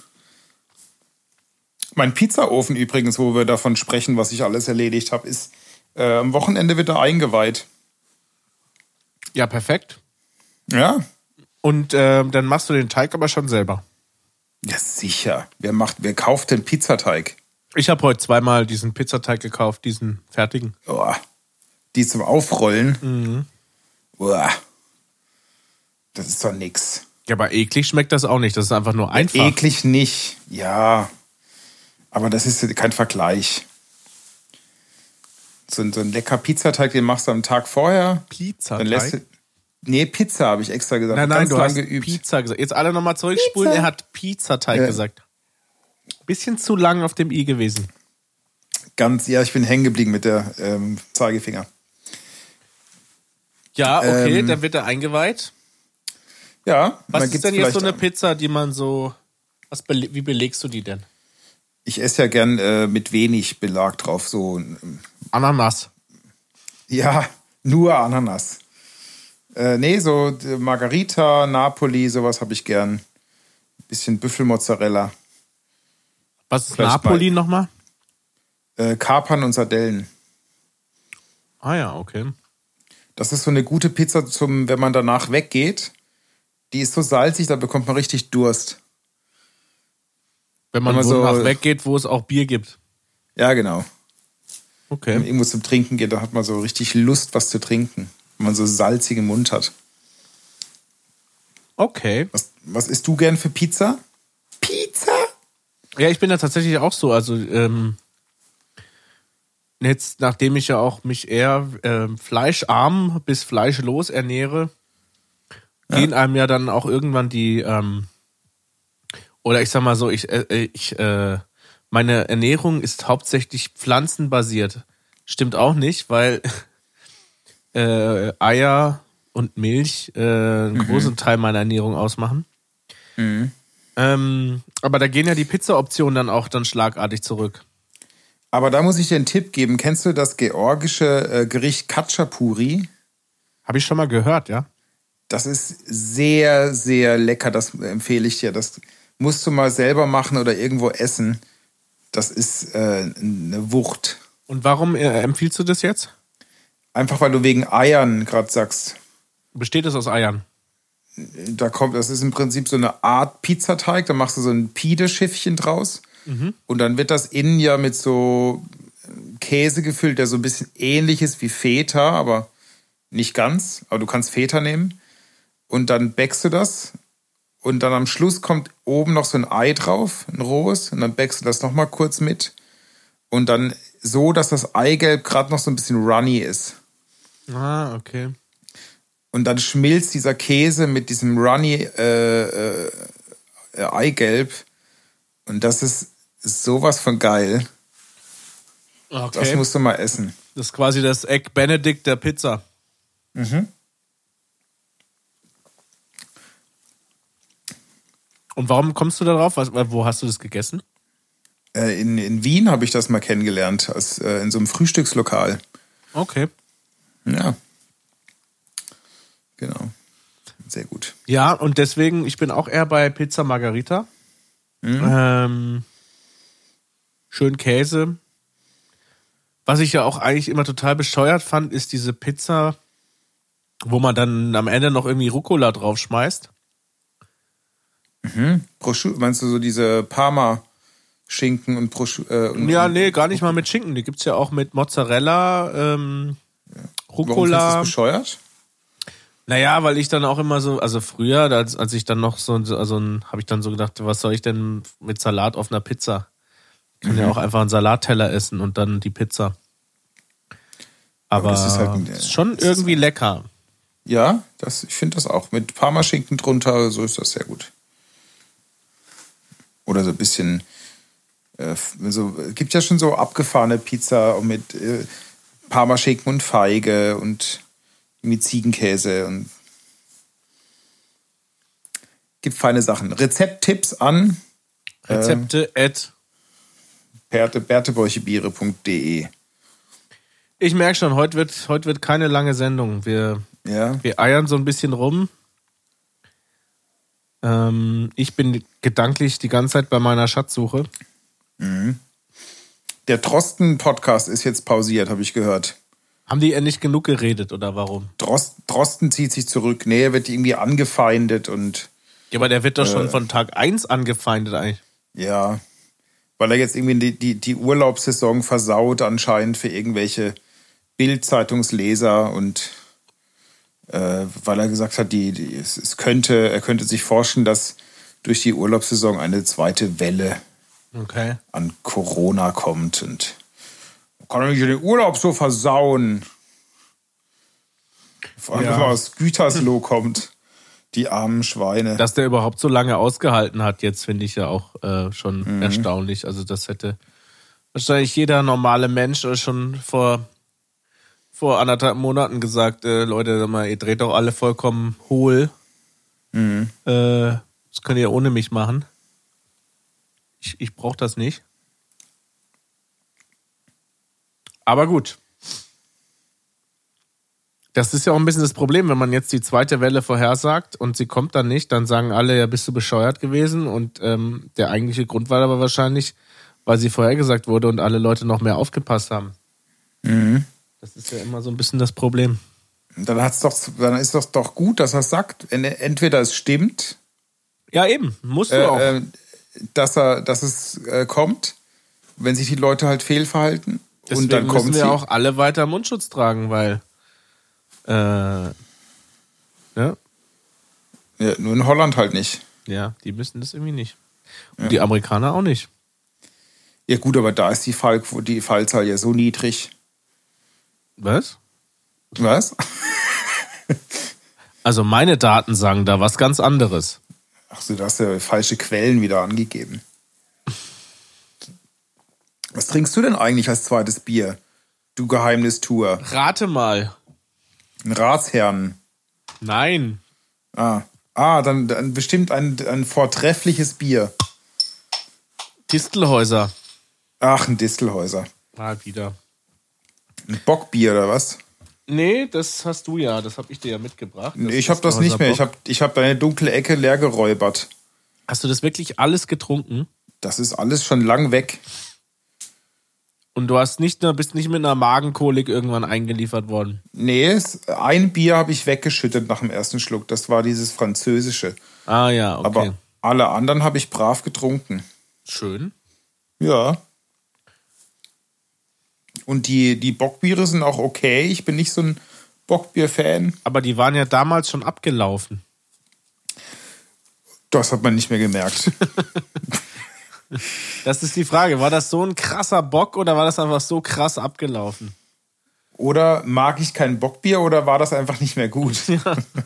Mein Pizzaofen übrigens, wo wir davon sprechen, was ich alles erledigt habe, ist äh, am Wochenende wird er eingeweiht. Ja, perfekt. Ja? Und äh, dann machst du den Teig aber schon selber. Ja, sicher. Wer macht, wer kauft denn Pizzateig? Ich habe heute zweimal diesen Pizzateig gekauft, diesen fertigen. Oh, die zum Aufrollen. Mhm. Uah. Das ist doch nix. Ja, aber eklig schmeckt das auch nicht. Das ist einfach nur einfach. Eklig nicht, ja. Aber das ist kein Vergleich. So ein, so ein lecker Pizzateig, den machst du am Tag vorher. Pizzateig? Dann lässt du, nee, Pizza habe ich extra gesagt. Nein, nein, Ganz du lang hast geübt. Pizza gesagt. Jetzt alle nochmal zurückspulen. Pizza. Er hat Pizzateig Ja. gesagt. Bisschen zu lang auf dem I gewesen. Ganz, ja, ich bin hängen geblieben mit der ähm, Zeigefinger. Ja, okay, Ähm, dann wird er eingeweiht. Ja, Was dann ist gibt's denn jetzt so vielleicht- eine Pizza, die man so... Was bele wie belegst du die denn? Ich esse ja gern äh, mit wenig Belag drauf. So, ähm, Ananas. ja, nur Ananas. Äh, nee, so äh, Margarita, Napoli, sowas habe ich gern. Bisschen Büffelmozzarella. Was ist Vielleicht Napoli nochmal? Äh, Kapern und Sardellen. Ah ja, okay. Das ist so eine gute Pizza, zum, wenn man danach weggeht. Die ist so salzig, da bekommt man richtig Durst. Wenn man, Wenn man so so- nach weggeht, wo es auch Bier gibt. Ja, genau. Wenn Okay. man irgendwo zum Trinken geht, da hat man so richtig Lust, was zu trinken. Wenn man so salzigen Mund hat. Okay. Was, was isst du gern für Pizza? Pizza? Ja, ich bin da tatsächlich auch so. Also ähm, jetzt, nachdem ich ja auch mich eher ähm, fleischarm bis fleischlos ernähre, gehen einem ja dann auch irgendwann die ähm, oder ich sag mal so, ich, äh, ich äh, meine Ernährung ist hauptsächlich pflanzenbasiert. Stimmt auch nicht, weil äh, Eier und Milch äh, einen großen Teil meiner Ernährung ausmachen. Mhm. Ähm, aber da gehen ja die Pizza-Optionen dann auch dann schlagartig zurück. Aber da muss ich dir einen Tipp geben. Kennst du das georgische äh, Gericht Khachapuri? Habe ich schon mal gehört, ja? Das ist sehr, sehr lecker. Das empfehle ich dir. Das musst du mal selber machen oder irgendwo essen. Das ist äh, eine Wucht. Und warum äh, empfiehlst du das jetzt? Einfach weil du wegen Eiern gerade sagst. Besteht es aus Eiern? Da kommt, das ist im Prinzip so eine Art Pizzateig. Da machst du so ein Pide-Schiffchen draus. Und dann wird das innen ja mit so Käse gefüllt, der so ein bisschen ähnlich ist wie Feta, aber nicht ganz. Aber du kannst Feta nehmen. Und dann backst du das. Und dann am Schluss kommt oben noch so ein Ei drauf, ein rohes. Und dann backst du das nochmal kurz mit. Und dann so, dass das Eigelb gerade noch so ein bisschen runny ist. Ah, okay. Und dann schmilzt dieser Käse mit diesem runny äh, äh, Eigelb. Und das ist sowas von geil. Okay. Das musst du mal essen. Das ist quasi das Egg Benedict der Pizza. Mhm. Und warum kommst du da drauf? Was, wo hast du das gegessen? Äh, in, in Wien habe ich das mal kennengelernt, als, äh, in so einem Frühstückslokal. Okay. Ja. Genau. Sehr gut. Ja, und deswegen, ich bin auch eher bei Pizza Margarita. Mhm. Ähm, schön Käse. Was ich ja auch eigentlich immer total bescheuert fand, ist diese Pizza, wo man dann am Ende noch irgendwie Rucola draufschmeißt. Mhm. Prosciutto, meinst du so diese Parma-Schinken und Prosciutto? Äh, und, Ja, nee, gar nicht mal mit Schinken. Die gibt's ja auch mit Mozzarella, ähm, Warum findest du Rucola. das bescheuert? Naja, weil ich dann auch immer so, also früher, als, als ich dann noch so, also habe ich dann so gedacht, was soll ich denn mit Salat auf einer Pizza? Ich kann Mhm. ja auch einfach einen Salatteller essen und dann die Pizza. Aber, Aber das ist halt ein- ist schon das ist irgendwie lecker. Ja, das, ich finde das auch. Mit Parmaschinken drunter, so ist das sehr gut. Oder so ein bisschen, äh, so, gibt ja schon so abgefahrene Pizza mit äh, Parmaschinken und Feige und mit Ziegenkäse und gibt feine Sachen. Rezepttipps an Rezepte äh, at Berte, bertebäuchebiere punkt de. Ich merke schon, heute wird, heute wird keine lange Sendung. Wir, ja. wir eiern so ein bisschen rum. Ähm, ich bin gedanklich die ganze Zeit bei meiner Schatzsuche. Mhm. Der Drosten-Podcast ist jetzt pausiert, habe ich gehört. Haben die endlich genug geredet oder warum? Drosten, Drosten zieht sich zurück. Nee, er wird irgendwie angefeindet und... Ja, aber der wird doch äh, schon von Tag eins angefeindet eigentlich. Ja, weil er jetzt irgendwie die, die, die Urlaubssaison versaut anscheinend für irgendwelche Bild-Zeitungsleser und äh, weil er gesagt hat, die, die, es, es könnte, er könnte sich vorstellen, dass durch die Urlaubssaison eine zweite Welle okay. an Corona kommt und kann er nicht den Urlaub so versauen. Vor allem, Ja. wenn man aus Gütersloh kommt. Die armen Schweine. Dass der überhaupt so lange ausgehalten hat, jetzt finde ich ja auch äh, schon mhm. erstaunlich. Also das hätte wahrscheinlich jeder normale Mensch schon vor, vor anderthalb Monaten gesagt, äh, Leute, sag mal, ihr dreht doch alle vollkommen hohl. Mhm. Äh, das könnt ihr ohne mich machen. Ich, ich brauche das nicht. Aber gut. Das ist ja auch ein bisschen das Problem, wenn man jetzt die zweite Welle vorhersagt und sie kommt dann nicht, dann sagen alle, ja, bist du bescheuert gewesen. Und ähm, der eigentliche Grund war aber wahrscheinlich, weil sie vorhergesagt wurde und alle Leute noch mehr aufgepasst haben. Mhm. Das ist ja immer so ein bisschen das Problem. Dann, hat's doch, dann ist das doch gut, dass er sagt, entweder es stimmt. Ja, eben, musst du äh, auch. Äh, dass, er, dass es äh, kommt, wenn sich die Leute halt fehlverhalten. Deswegen und dann kommen müssen wir sie. auch alle weiter Mundschutz tragen, weil Äh, ja. Ja, nur in Holland halt nicht. Ja, die müssen das irgendwie nicht. Und Ja. die Amerikaner auch nicht. Ja gut, aber da ist die, Fall, die Fallzahl ja so niedrig. Was? Was? Also meine Daten sagen da was ganz anderes. Ach so, du hast ja falsche Quellen wieder angegeben. Was trinkst du denn eigentlich als zweites Bier? Du Geheimnistuer. Rate mal. Ein Ratsherrn. Nein. Ah, ah dann, dann bestimmt ein, ein vortreffliches Bier. Distelhäuser. Ach, ein Distelhäuser. Mal wieder. Ein Bockbier oder was? Nee, das hast du ja. Das habe ich dir ja mitgebracht. Nee, ich habe das nicht mehr. Ich habe ich hab deine dunkle Ecke leer geräubert. Hast du das wirklich alles getrunken? Das ist alles schon lang weg. Und du hast nicht nur, bist nicht mit einer Magenkolik irgendwann eingeliefert worden? Nee, es- ein Bier habe ich weggeschüttet nach dem ersten Schluck. Das war dieses französische. Ah ja, okay. Aber alle anderen habe ich brav getrunken. Schön. Ja. Und die, die Bockbiere sind auch okay. Ich bin nicht so ein Bockbier-Fan. Aber die waren ja damals schon abgelaufen. Das hat man nicht mehr gemerkt. Das ist die Frage. War das so ein krasser Bock oder war das einfach so krass abgelaufen? Oder mag ich kein Bockbier oder war das einfach nicht mehr gut? Ja.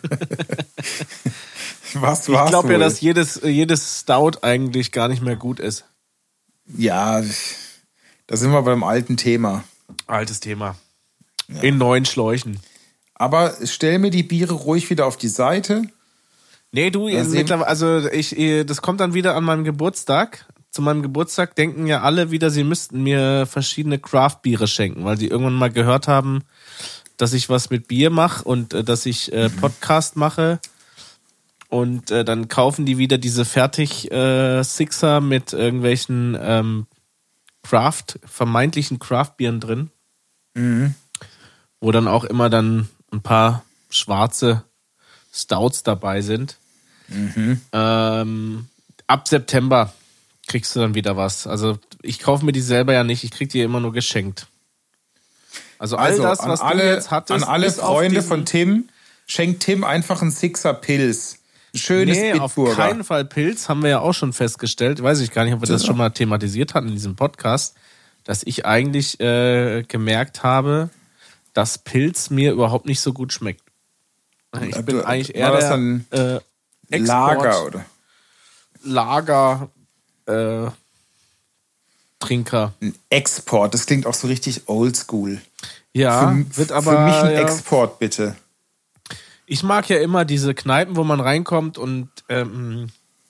Was Ich war's glaube ja, wohl? dass jedes, jedes Stout eigentlich gar nicht mehr gut ist. Ja, da sind wir beim alten Thema. Altes Thema. In neuen Schläuchen. Aber stell mir die Biere ruhig wieder auf die Seite. Nee, du, Ja, sehen- mittlerweile, also ich, das kommt dann wieder an meinem Geburtstag. Zu meinem Geburtstag denken ja alle wieder, sie müssten mir verschiedene Craft-Biere schenken, weil sie irgendwann mal gehört haben, dass ich was mit Bier mache und äh, dass ich äh, Podcast mache. Und äh, dann kaufen die wieder diese Fertig-Sixer mit irgendwelchen ähm, Craft, vermeintlichen Craft-Bieren drin. Mhm. Wo dann auch immer dann ein paar schwarze Stouts dabei sind. Mhm. Ähm, ab September kriegst du dann wieder was. Also ich kaufe mir die selber ja nicht, ich krieg die ja immer nur geschenkt. Also all Also das, an was alle, du jetzt hattest, an alle bis auf Freunde diesen- von Tim, schenkt Tim einfach einen Sixer Pilz. Ein schönes Nee, auf Bitburger. keinen Fall Pilz, haben wir ja auch schon festgestellt. Weiß ich gar nicht, ob wir das Ja. schon mal thematisiert hatten in diesem Podcast, dass ich eigentlich äh, gemerkt habe, dass Pilz mir überhaupt nicht so gut schmeckt. Ich bin du, eigentlich eher war das der dann äh, Export, Lager, oder? Lager äh, Trinker. Ein Export, das klingt auch so richtig oldschool. Ja, für, wird aber für mich ein ja, Export, bitte. Ich mag ja immer diese Kneipen, wo man reinkommt und ähm,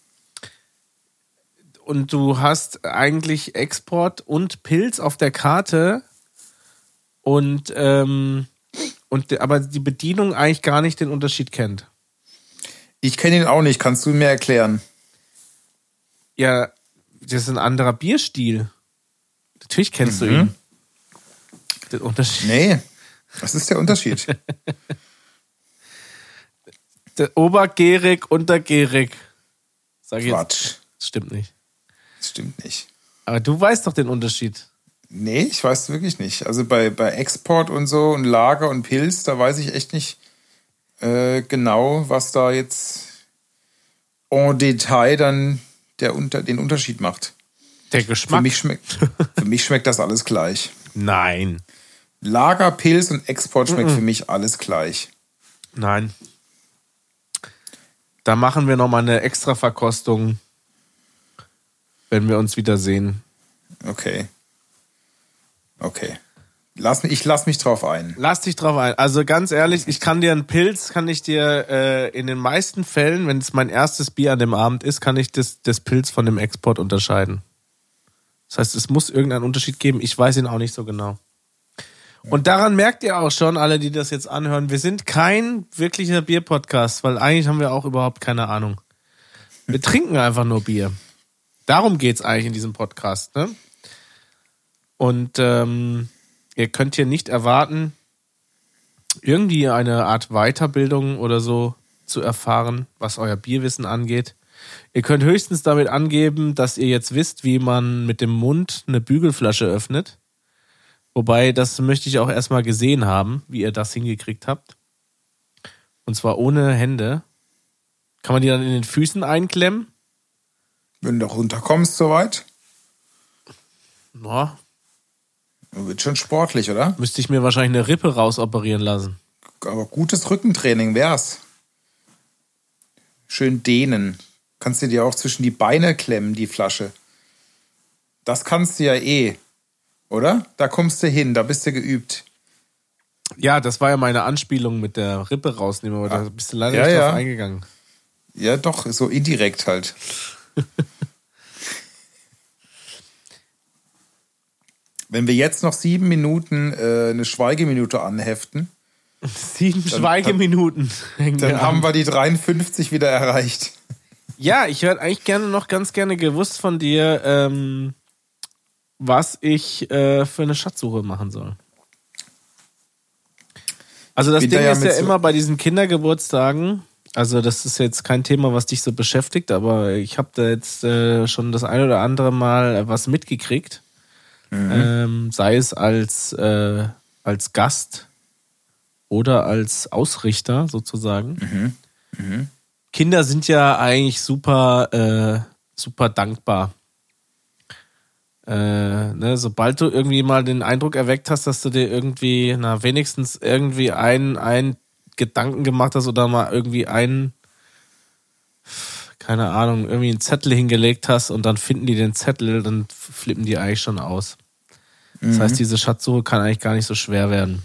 und du hast eigentlich Export und Pilz auf der Karte und ähm, und aber die Bedienung eigentlich gar nicht den Unterschied kennt. Ich kenne ihn auch nicht, kannst du mir erklären? Ja, das ist ein anderer Bierstil. Natürlich kennst mhm. du ihn. Den Unterschied. Nee, was ist der Unterschied? Der obergärig, untergärig. Sag ich Quatsch. Jetzt. Das stimmt nicht. Das stimmt nicht. Aber du weißt doch den Unterschied. Nee, ich weiß wirklich nicht. Also bei, bei Export und so und Lager und Pilz, da weiß ich echt nicht äh, genau, was da jetzt en Detail dann der unter, den Unterschied macht. Der Geschmack. Für mich schmeckt, für mich schmeckt das alles gleich. Nein. Lager, Pilz und Export schmeckt Mm-mm. für mich alles gleich. Nein. Da machen wir nochmal eine extra Verkostung, wenn wir uns wiedersehen. Okay. Okay. Lass, ich lass mich drauf ein. Lass dich drauf ein. Also ganz ehrlich, ich kann dir einen Pilz, kann ich dir äh, in den meisten Fällen, wenn es mein erstes Bier an dem Abend ist, kann ich das, das Pilz von dem Export unterscheiden. Das heißt, es muss irgendeinen Unterschied geben. Ich weiß ihn auch nicht so genau. Und daran merkt ihr auch schon, alle, die das jetzt anhören, wir sind kein wirklicher Bier-Podcast, weil eigentlich haben wir auch überhaupt keine Ahnung. Wir trinken einfach nur Bier. Darum geht's eigentlich in diesem Podcast, ne? Und ähm, ihr könnt hier nicht erwarten, irgendwie eine Art Weiterbildung oder so zu erfahren, was euer Bierwissen angeht. Ihr könnt höchstens damit angeben, dass ihr jetzt wisst, wie man mit dem Mund eine Bügelflasche öffnet. Wobei, das möchte ich auch erstmal gesehen haben, wie ihr das hingekriegt habt. Und zwar ohne Hände. Kann man die dann in den Füßen einklemmen? Wenn du runterkommst soweit, Ja, wird schon sportlich, oder? müsste ich mir wahrscheinlich eine Rippe rausoperieren lassen. Aber gutes Rückentraining wär's. Schön dehnen. Kannst du dir auch zwischen die Beine klemmen, die Flasche. Das kannst du ja eh, oder? Da kommst du hin, da bist du geübt. Ja, das war ja meine Anspielung mit der Rippe rausnehmen, aber da bist du leider Ja, nicht ja. drauf eingegangen. Ja, doch, so indirekt halt. Wenn wir jetzt noch sieben Minuten äh, eine Schweigeminute anheften, Sieben Schweigeminuten. dann haben wir die dreiundfünfzig wieder erreicht. Ja, ich hätte eigentlich gerne noch ganz gerne gewusst von dir, ähm, was ich äh, für eine Schatzsuche machen soll. Also das Bin Ding da ja ist mit ja so- immer bei diesen Kindergeburtstagen, also das ist jetzt kein Thema, was dich so beschäftigt, aber ich habe da jetzt äh, schon das ein oder andere Mal was mitgekriegt. Mhm. Ähm, sei es als, äh, als Gast oder als Ausrichter sozusagen. Mhm. Mhm. Kinder sind ja eigentlich super, äh, super dankbar. Äh, ne, sobald du irgendwie mal den Eindruck erweckt hast, dass du dir irgendwie, na, wenigstens irgendwie einen, einen Gedanken gemacht hast oder mal irgendwie einen, keine Ahnung, irgendwie einen Zettel hingelegt hast und dann finden die den Zettel, dann flippen die eigentlich schon aus. Das heißt, diese Schatzsuche kann eigentlich gar nicht so schwer werden.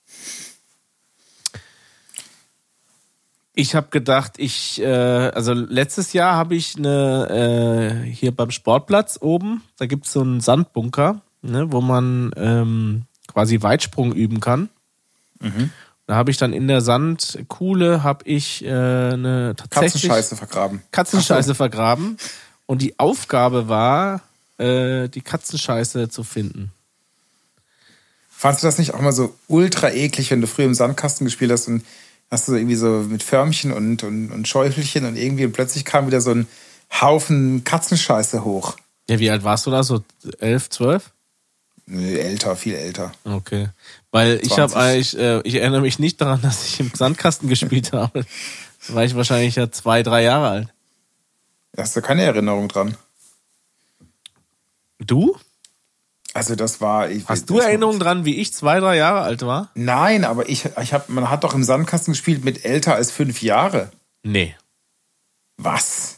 Ich habe gedacht, ich, äh, also letztes Jahr habe ich eine, äh, hier beim Sportplatz oben, da gibt es so einen Sandbunker, ne, wo man ähm, quasi Weitsprung üben kann. Mhm. Da habe ich dann in der Sandkuhle habe ich äh, eine tatsächlich Katzenscheiße vergraben. Katzenscheiße Ach so. vergraben und die Aufgabe war, äh, die Katzenscheiße zu finden. Fandst du das nicht auch mal so ultra eklig, wenn du früher im Sandkasten gespielt hast und hast du so irgendwie so mit Förmchen und, und, und Schäufelchen und irgendwie und plötzlich kam wieder so ein Haufen Katzenscheiße hoch. Ja, wie alt warst du da? So elf, zwölf? Nö, älter, viel älter. Okay. Weil ich habe zwanzig. eigentlich, äh, ich erinnere mich nicht daran, dass ich im Sandkasten gespielt habe. Da war ich wahrscheinlich ja zwei, drei Jahre alt. Da hast du keine Erinnerung dran. Du? Also das war... Ich, Hast du Erinnerungen dran, wie ich zwei, drei Jahre alt war? Nein, aber ich, ich hab, man hat doch im Sandkasten gespielt mit älter als fünf Jahre. Nee. Was?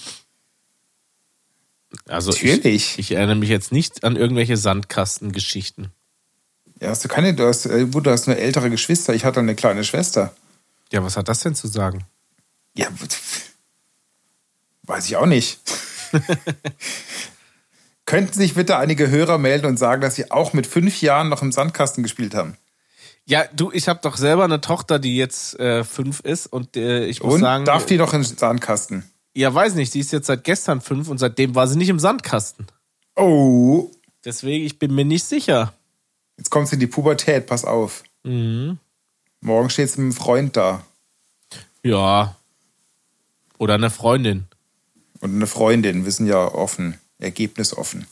Also Natürlich. Ich, ich erinnere mich jetzt nicht an irgendwelche Sandkastengeschichten. Ja, hast du keine... Du hast, du hast nur ältere Geschwister. Ich hatte eine kleine Schwester. Ja, was hat das denn zu sagen? Ja, weiß ich auch nicht. Könnten sich bitte einige Hörer melden und sagen, dass sie auch mit fünf Jahren noch im Sandkasten gespielt haben? Ja, du, ich habe doch selber eine Tochter, die jetzt äh, fünf ist und äh, ich muss und sagen... darf die doch im Sandkasten? Ja, weiß nicht, die ist jetzt seit gestern fünf und seitdem war sie nicht im Sandkasten. Oh. Deswegen, ich bin mir nicht sicher. Jetzt kommt sie in die Pubertät, pass auf. Mhm. Morgen steht sie mit einem Freund da. Ja. Oder eine Freundin. Und eine Freundin, wir sind ja offen, ergebnisoffen.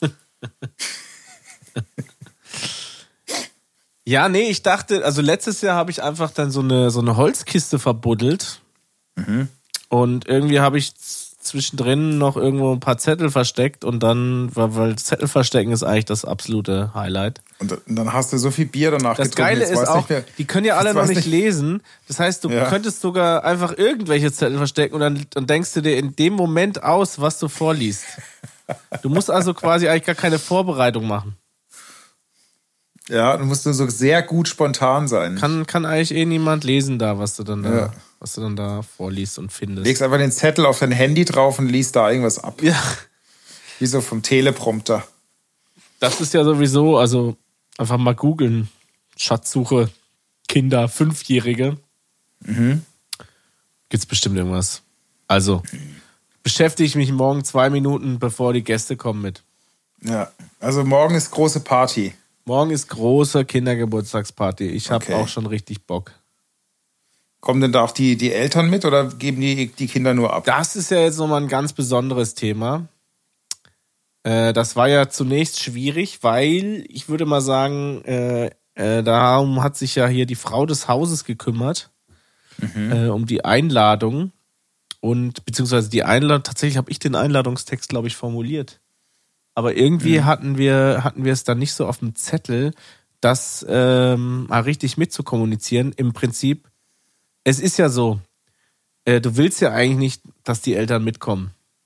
Ja, nee, ich dachte, also letztes Jahr habe ich einfach dann so eine, so eine Holzkiste verbuddelt. Mhm. Und irgendwie habe ich zwischendrin noch irgendwo ein paar Zettel versteckt und dann, weil Zettel verstecken ist eigentlich das absolute Highlight. Und dann hast du so viel Bier danach das getrunken. Das Geile ist auch, mehr, die können ja alle noch nicht, nicht lesen. Das heißt, du ja. könntest sogar einfach irgendwelche Zettel verstecken und dann, dann denkst du dir in dem Moment aus, was du vorliest. Du musst also quasi eigentlich gar keine Vorbereitung machen. Ja, du musst nur so sehr gut spontan sein. Kann, kann eigentlich eh niemand lesen da, was du dann da, ja. was du dann da vorliest und findest. Legst einfach den Zettel auf dein Handy drauf und liest da irgendwas ab. Ja. Wie so vom Teleprompter. Das ist ja sowieso, also einfach mal googeln. Schatzsuche, Kinder, Fünfjährige. Mhm. Gibt's bestimmt irgendwas. Also, beschäftige ich mich morgen zwei Minuten, bevor die Gäste kommen mit. Ja, also morgen ist große Party. Morgen ist große Kindergeburtstagsparty. Ich habe okay. auch schon richtig Bock. Kommen denn da auch die, die Eltern mit oder geben die die Kinder nur ab? Das ist ja jetzt nochmal ein ganz besonderes Thema. Äh, das war ja zunächst schwierig, weil ich würde mal sagen, äh, äh, darum hat sich ja hier die Frau des Hauses gekümmert, mhm. äh, um die Einladung. Und beziehungsweise die Einladung, tatsächlich habe ich den Einladungstext, glaube ich, formuliert. Aber irgendwie mhm. hatten wir hatten wir es dann nicht so auf dem Zettel, das ähm, mal richtig mitzukommunizieren. Im Prinzip, es ist ja so, äh, du willst ja eigentlich nicht, dass die Eltern mitkommen.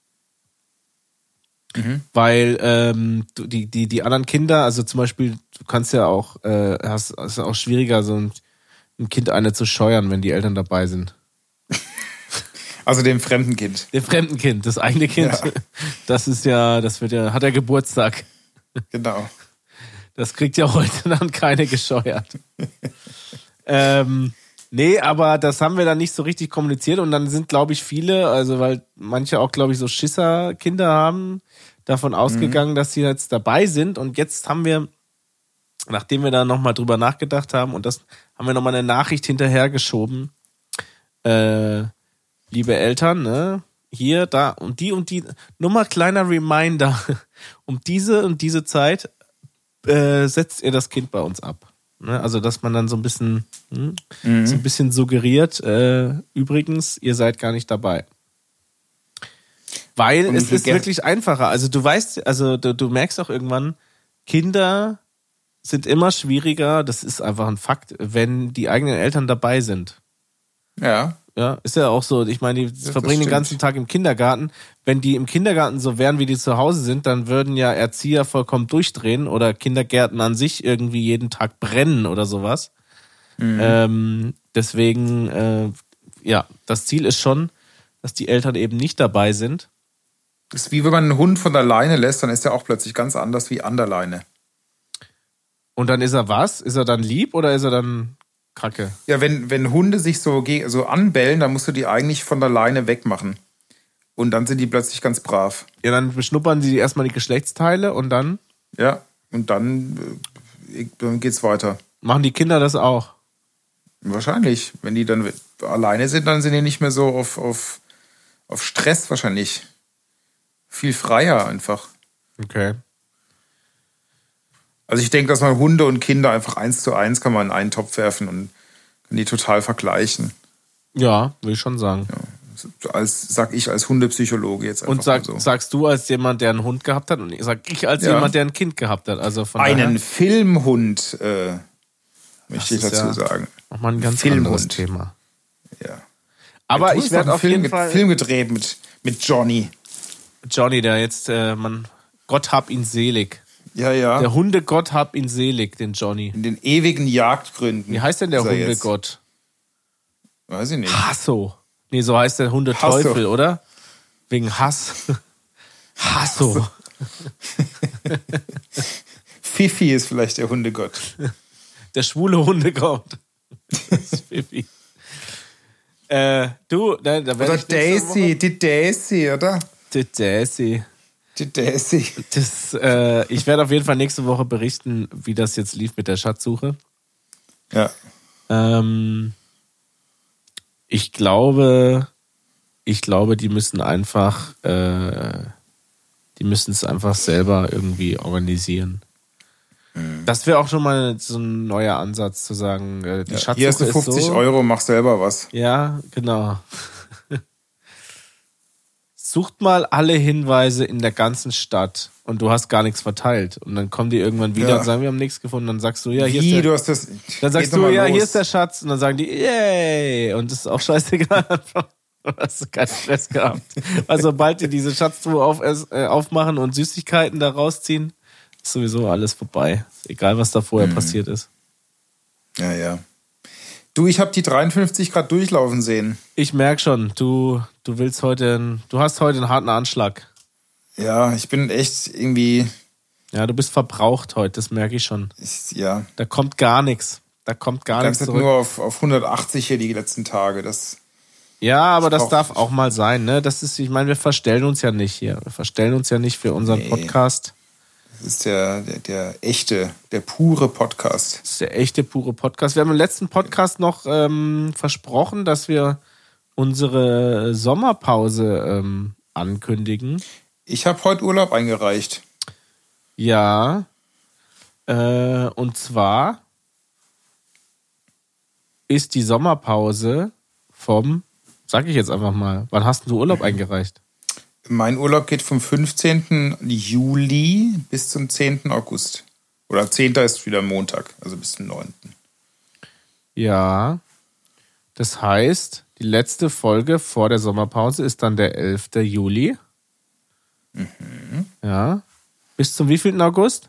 Mhm. Weil ähm, du, die, die, die anderen Kinder, also zum Beispiel, du kannst ja auch, äh, hast, ist ja auch schwieriger, so ein, ein Kind eine zu scheuern, wenn die Eltern dabei sind. Also dem fremden Kind. Dem fremden Kind, das eigene Kind. Ja. Das ist ja, das wird ja, hat er Geburtstag. Genau. Das kriegt ja heute dann keine gescheuert. ähm, nee, aber das haben wir dann nicht so richtig kommuniziert und dann sind, glaube ich, viele, also weil manche auch, glaube ich, so Schisser-Kinder haben, davon ausgegangen, mhm. dass sie jetzt dabei sind und jetzt haben wir, nachdem wir da nochmal drüber nachgedacht haben und das haben wir nochmal eine Nachricht hinterhergeschoben, äh, liebe Eltern, ne, hier, da und die und die, nur mal kleiner Reminder, um diese und diese Zeit äh, setzt ihr das Kind bei uns ab. Ne? Also, dass man dann so ein bisschen, hm, mhm. so ein bisschen suggeriert, äh, übrigens, ihr seid gar nicht dabei. Weil und es ist wirklich einfacher. Also du weißt, also du, du merkst auch irgendwann, Kinder sind immer schwieriger, das ist einfach ein Fakt, wenn die eigenen Eltern dabei sind. Ja. Ja, ist ja auch so. Ich meine, die ja, verbringen den ganzen Tag im Kindergarten. Wenn die im Kindergarten so wären, wie die zu Hause sind, dann würden ja Erzieher vollkommen durchdrehen oder Kindergärten an sich irgendwie jeden Tag brennen oder sowas. Mhm. Ähm, deswegen, äh, ja, das Ziel ist schon, dass die Eltern eben nicht dabei sind. Das ist wie wenn man einen Hund von der Leine lässt, dann ist er auch plötzlich ganz anders wie an der Leine. Und dann ist er was? Ist er dann lieb oder ist er dann Kacke? Ja, wenn, wenn Hunde sich so, so anbellen, dann musst du die eigentlich von der Leine wegmachen. Und dann sind die plötzlich ganz brav. Ja, dann beschnuppern sie erstmal die Geschlechtsteile und dann? Ja, und dann, dann geht's weiter. Machen die Kinder das auch? Wahrscheinlich. Wenn die dann alleine sind, dann sind die nicht mehr so auf, auf, auf Stress wahrscheinlich. Viel freier einfach. Okay. Also ich denke, dass man Hunde und Kinder einfach eins zu eins kann man in einen Topf werfen und kann die total vergleichen. Ja, will ich schon sagen. Ja. Als, sag ich als Hundepsychologe jetzt einfach Und sag, mal so. sagst du als jemand, der einen Hund gehabt hat, und ich sag ich als Ja. jemand, der ein Kind gehabt hat. Also von Einen daher, Filmhund, äh, möchte ich ist dazu ja sagen. nochmal ein ganz Filmhund. anderes Thema. Ja. Aber Du ich hast werde doch auf einen jeden Film, Fall Film gedreht mit, mit Johnny. Johnny, der jetzt, äh, man, Gott hab ihn selig. Ja, ja. Der Hundegott hab ihn selig, den Johnny. In den ewigen Jagdgründen. Wie heißt denn der ist er jetzt. Hundegott? Weiß ich nicht. Hasso. Nee, so heißt der Hundeteufel, Hasso. oder? Wegen Hass. Hasso. Fifi ist vielleicht der Hundegott. Der schwule Hundegott. Das ist Fifi. Äh, du, da, da werde Oder ich nächste Woche- Daisy, die Daisy, oder? Die Daisy. Die Daisy. Das, äh, ich werde auf jeden Fall nächste Woche berichten, wie das jetzt lief mit der Schatzsuche. Ja. Ähm, ich glaube, ich glaube, die müssen einfach, äh, die müssen es einfach selber irgendwie organisieren. Mhm. Das wäre auch schon mal so ein neuer Ansatz, zu sagen, äh, die Ja, Schatzsuche hier hast du fünfzig ist so. Euro, mach selber was. Ja, genau. Sucht mal alle Hinweise in der ganzen Stadt und du hast gar nichts verteilt. Und dann kommen die irgendwann wieder Ja. und sagen, wir haben nichts gefunden. Dann sagst du, ja, hier Wie, ist du der, hast das. dann sagst Geht du, doch mal ja, hier los. ist der Schatz. Und dann sagen die, yay. Und das ist auch scheißegal. Du hast keinen Stress gehabt. Also sobald die diese Schatztruhe auf, äh, aufmachen und Süßigkeiten da rausziehen, ist sowieso alles vorbei. Egal, was da vorher Mhm. passiert ist. Ja, ja. Du, ich habe die dreiundfünfzig Grad durchlaufen sehen. Ich merke schon, du, du willst heute, einen- du hast heute einen harten Anschlag. Ja, ich bin echt irgendwie. Ja, du bist verbraucht heute, das merke ich schon. Ich, ja. Da kommt gar nichts. Da kommt gar nichts Ganz zurück. nur auf, auf hundertachtzig hier die letzten Tage. Das, Ja, aber das brauch- darf auch mal sein, ne? Das ist, ich meine, wir verstellen uns ja nicht hier. Wir verstellen uns ja nicht für unseren Nee. Podcast. das ist der, der, der echte, der pure Podcast. Das ist der echte, pure Podcast. Wir haben im letzten Podcast noch ähm, versprochen, dass wir unsere Sommerpause ähm, ankündigen. Ich habe heute Urlaub eingereicht. Ja. Äh, und zwar ist die Sommerpause vom, sag ich jetzt einfach mal, wann hast du Urlaub eingereicht? Mein Urlaub geht vom fünfzehnten Juli bis zum zehnten August. Oder zehnten ist wieder Montag, also bis zum neunten Ja. Das heißt, die letzte Folge vor der Sommerpause ist dann der elfte Juli. Mhm. Ja. Bis zum wievielten August?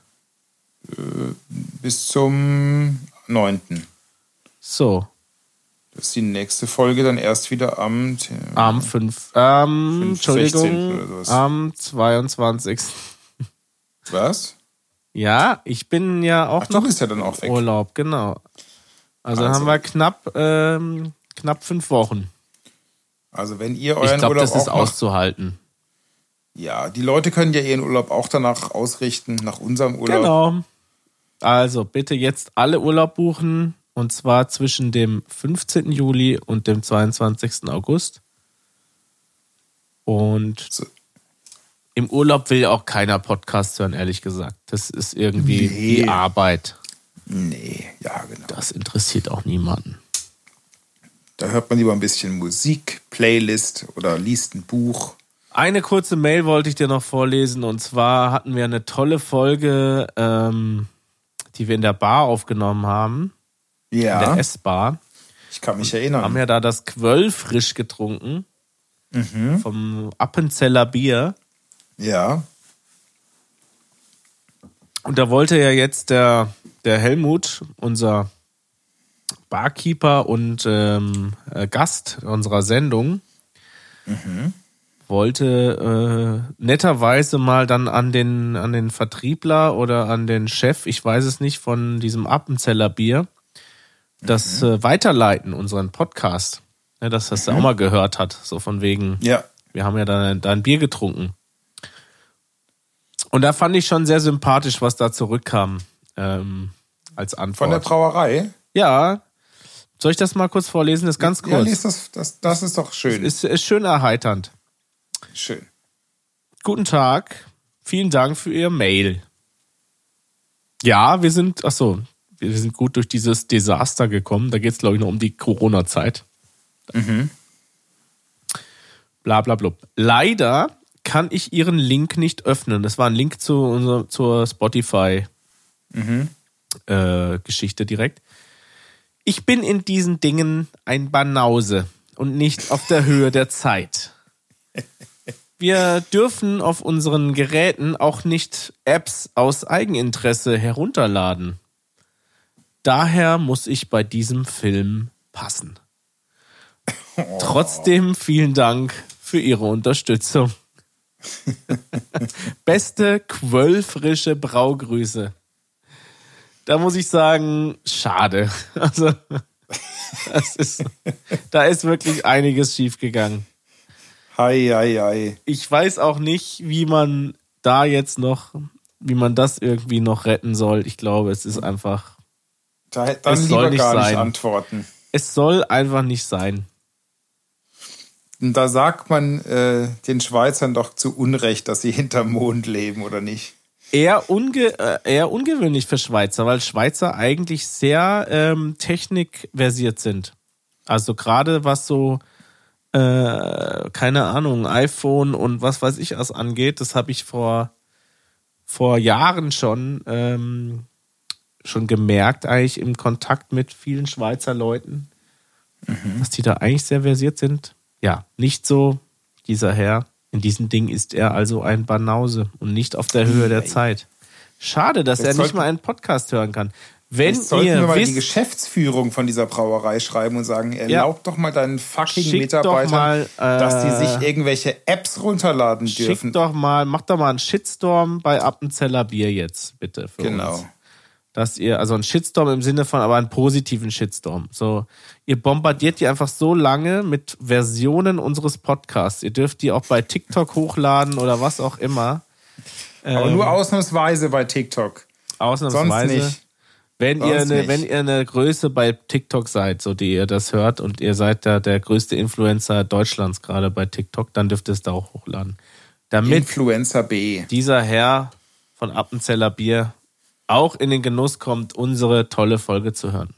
Bis zum neunten So. Das ist die nächste Folge dann erst wieder am... Am fünf, ähm, fünf, Entschuldigung, sechzehnten oder sowas. am zweiundzwanzigsten Was? Ja, ich bin ja auch Ach, du noch bist ja dann auch weg. Urlaub, genau. Also, Also. haben wir knapp, ähm, knapp fünf Wochen. Also wenn ihr Ich euren glaube, Urlaub das ist auch macht, auszuhalten. ja, die Leute können ja ihren Urlaub auch danach ausrichten, nach unserem Urlaub. Genau. Also bitte jetzt alle Urlaub buchen, und zwar zwischen dem fünfzehnten Juli und dem zweiundzwanzigsten August. Und So. im Urlaub will ja auch keiner Podcast hören, ehrlich gesagt. Das ist irgendwie Nee. die Arbeit. Nee, ja, genau. Das interessiert auch niemanden. Da hört man lieber ein bisschen Musik, Playlist oder liest ein Buch. Eine kurze Mail wollte ich dir noch vorlesen, und zwar hatten wir eine tolle Folge, ähm, die wir in der Bar aufgenommen haben, in Ja, der S-Bar. ich kann mich Haben erinnern. ja da das Quöll frisch getrunken Mhm. vom Appenzeller Bier. Ja, Und da wollte ja jetzt der, der Helmut, unser Barkeeper und ähm, äh, Gast unserer Sendung, wollte äh, netterweise mal dann an den, an den Vertriebler oder an den Chef, ich weiß es nicht, von diesem Appenzeller Bier, das äh, weiterleiten, unseren Podcast. Ja, dass das er auch mal gehört hat, so von wegen, ja. wir haben ja da, da ein Bier getrunken. Und da fand ich schon sehr sympathisch, was da zurückkam ähm, als Antwort. Von der Brauerei. Ja, soll ich das mal kurz vorlesen? Das ist ganz Ja, kurz. lies das, das, das ist doch schön. ist, ist schön erheiternd. Schön. Guten Tag, vielen Dank für Ihr Mail. Ja, wir sind, ach so, wir sind gut durch dieses Desaster gekommen. Da geht es, glaube ich, noch um die Corona-Zeit. Mhm. bla bla blub. Leider kann ich ihren Link nicht öffnen. Das war ein Link zu unser, zur Spotify Mhm. äh, Geschichte direkt. Ich bin in diesen Dingen ein Banause und nicht auf der Höhe der Zeit. Wir dürfen auf unseren Geräten auch nicht Apps aus Eigeninteresse herunterladen. Daher muss ich bei diesem Film passen. Oh. Trotzdem vielen Dank für Ihre Unterstützung. Beste quölfrische Braugrüße. Da muss ich sagen, schade. Also, das ist, da ist wirklich einiges schiefgegangen. Hei, hei, hei. Ich weiß auch nicht, wie man da jetzt noch, wie man das irgendwie noch retten soll. Ich glaube, es ist einfach. Da, dann es lieber soll nicht gar sein. nicht antworten. Es soll einfach nicht sein. Und da sagt man äh, den Schweizern doch zu Unrecht, dass sie hinterm Mond leben, oder nicht? Eher, unge äh, eher ungewöhnlich für Schweizer, weil Schweizer eigentlich sehr ähm, technikversiert sind. Also gerade was so, äh, keine Ahnung, iPhone und was weiß ich was angeht, das habe ich vor, vor Jahren schon, ähm, schon gemerkt, eigentlich im Kontakt mit vielen Schweizer Leuten, mhm. dass die da eigentlich sehr versiert sind. Ja, nicht so dieser Herr. In diesem Ding ist er also ein Banause und nicht auf der Höhe der Zeit. Schade, dass Jetzt er nicht sollten, mal einen Podcast hören kann. Wenn jetzt sollten ihr wir mal wisst, die Geschäftsführung von dieser Brauerei schreiben und sagen, erlaub ja, doch mal deinen fucking schick Mitarbeitern, doch mal, äh, dass die sich irgendwelche Apps runterladen schick dürfen. doch mal, macht doch mal einen Shitstorm bei Appenzeller Bier jetzt, bitte, für genau. uns. Dass ihr, also einen Shitstorm im Sinne von, aber einen positiven Shitstorm. So, ihr bombardiert die einfach so lange mit Versionen unseres Podcasts. Ihr dürft die auch bei TikTok hochladen oder was auch immer. Aber ähm, nur ausnahmsweise bei TikTok. Ausnahmsweise. Sonst nicht. Wenn Sonst ihr eine, nicht. wenn ihr eine Größe bei TikTok seid, so die ihr das hört und ihr seid da der größte Influencer Deutschlands gerade bei TikTok, dann dürft ihr es da auch hochladen. Damit Influencer B. dieser Herr von Appenzeller Bier auch in den Genuss kommt, unsere tolle Folge zu hören.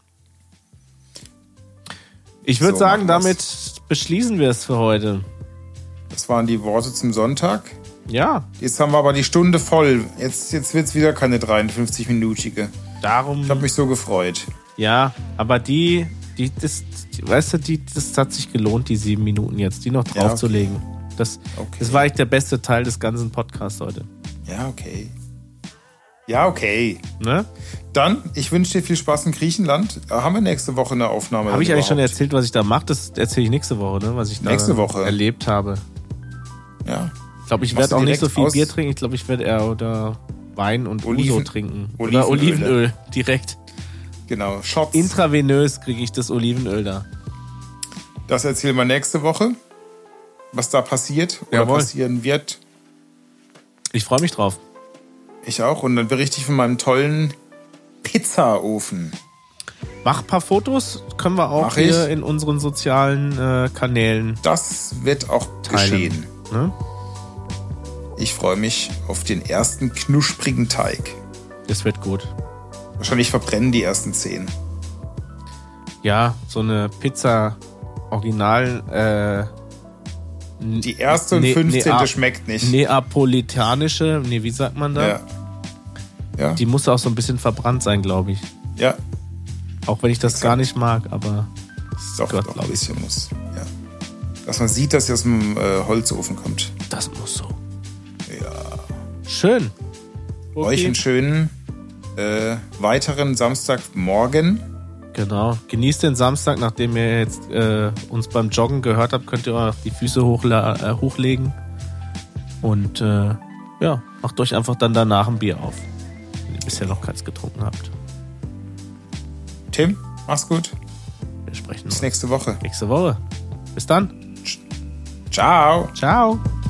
Ich würde So, sagen, machen wir's. damit beschließen wir es für heute. Das waren die Worte zum Sonntag. Ja, Jetzt haben wir aber die Stunde voll. Jetzt, jetzt wird es wieder keine dreiundfünfzig-minütige. darum. Ich habe mich so gefreut. Ja, aber die, die, das, die, weißt du, die, das hat sich gelohnt, die sieben Minuten jetzt, die noch Ja, draufzulegen. okay. Das, Okay. das war eigentlich der beste Teil des ganzen Podcasts heute. Ja, okay. Ja, okay. Ne? Dann, ich wünsche dir viel Spaß in Griechenland. Haben wir nächste Woche eine Aufnahme? Habe ich dann eigentlich schon überhaupt? erzählt, was ich da mache? Das erzähle ich nächste Woche, ne? Was ich da Nächste Woche. erlebt habe. Ja. Ich glaube, ich Machst werde du auch nicht so direkt viel aus- Bier trinken. Ich glaube, ich werde eher oder Wein und Oliven- Uso trinken. Olivenöl. Oder Olivenöl direkt. Genau. Shots. Intravenös kriege ich das Olivenöl da. Das erzählen wir nächste Woche. Was da passiert oder Jawohl. passieren wird. Ich freue mich drauf. Ich auch. Und dann berichte ich von meinem tollen Pizzaofen. Mach ein paar Fotos, können wir auch Mach ich. hier in unseren sozialen äh, Kanälen Das wird auch teilen. geschehen. Ne? Ich freue mich auf den ersten knusprigen Teig. Das wird gut. Wahrscheinlich verbrennen die ersten zehn. Ja, so eine Pizza Original äh, Die erste und Ne- fünfzehnte Nea- schmeckt nicht. neapolitanische, nee, wie sagt man da? Ja. Ja. Die muss auch so ein bisschen verbrannt sein, glaube ich. ja. Auch wenn ich das gar nicht mag, aber Doch, Gott, doch glaub ein ich. bisschen muss. Ja. Dass man sieht, dass sie aus dem äh, Holzofen kommt. das muss so. Ja. Schön. Euch einen schönen äh, weiteren Samstagmorgen. Genau. Genießt den Samstag, nachdem ihr jetzt äh, uns beim Joggen gehört habt, könnt ihr auch die Füße hochla- äh, hochlegen. Und äh, ja, macht euch einfach dann danach ein Bier auf, wenn ihr bisher noch keins getrunken habt. Tim, mach's gut. Wir sprechen Bis uns nächste Woche. nächste Woche. Bis dann. Ciao. Ciao.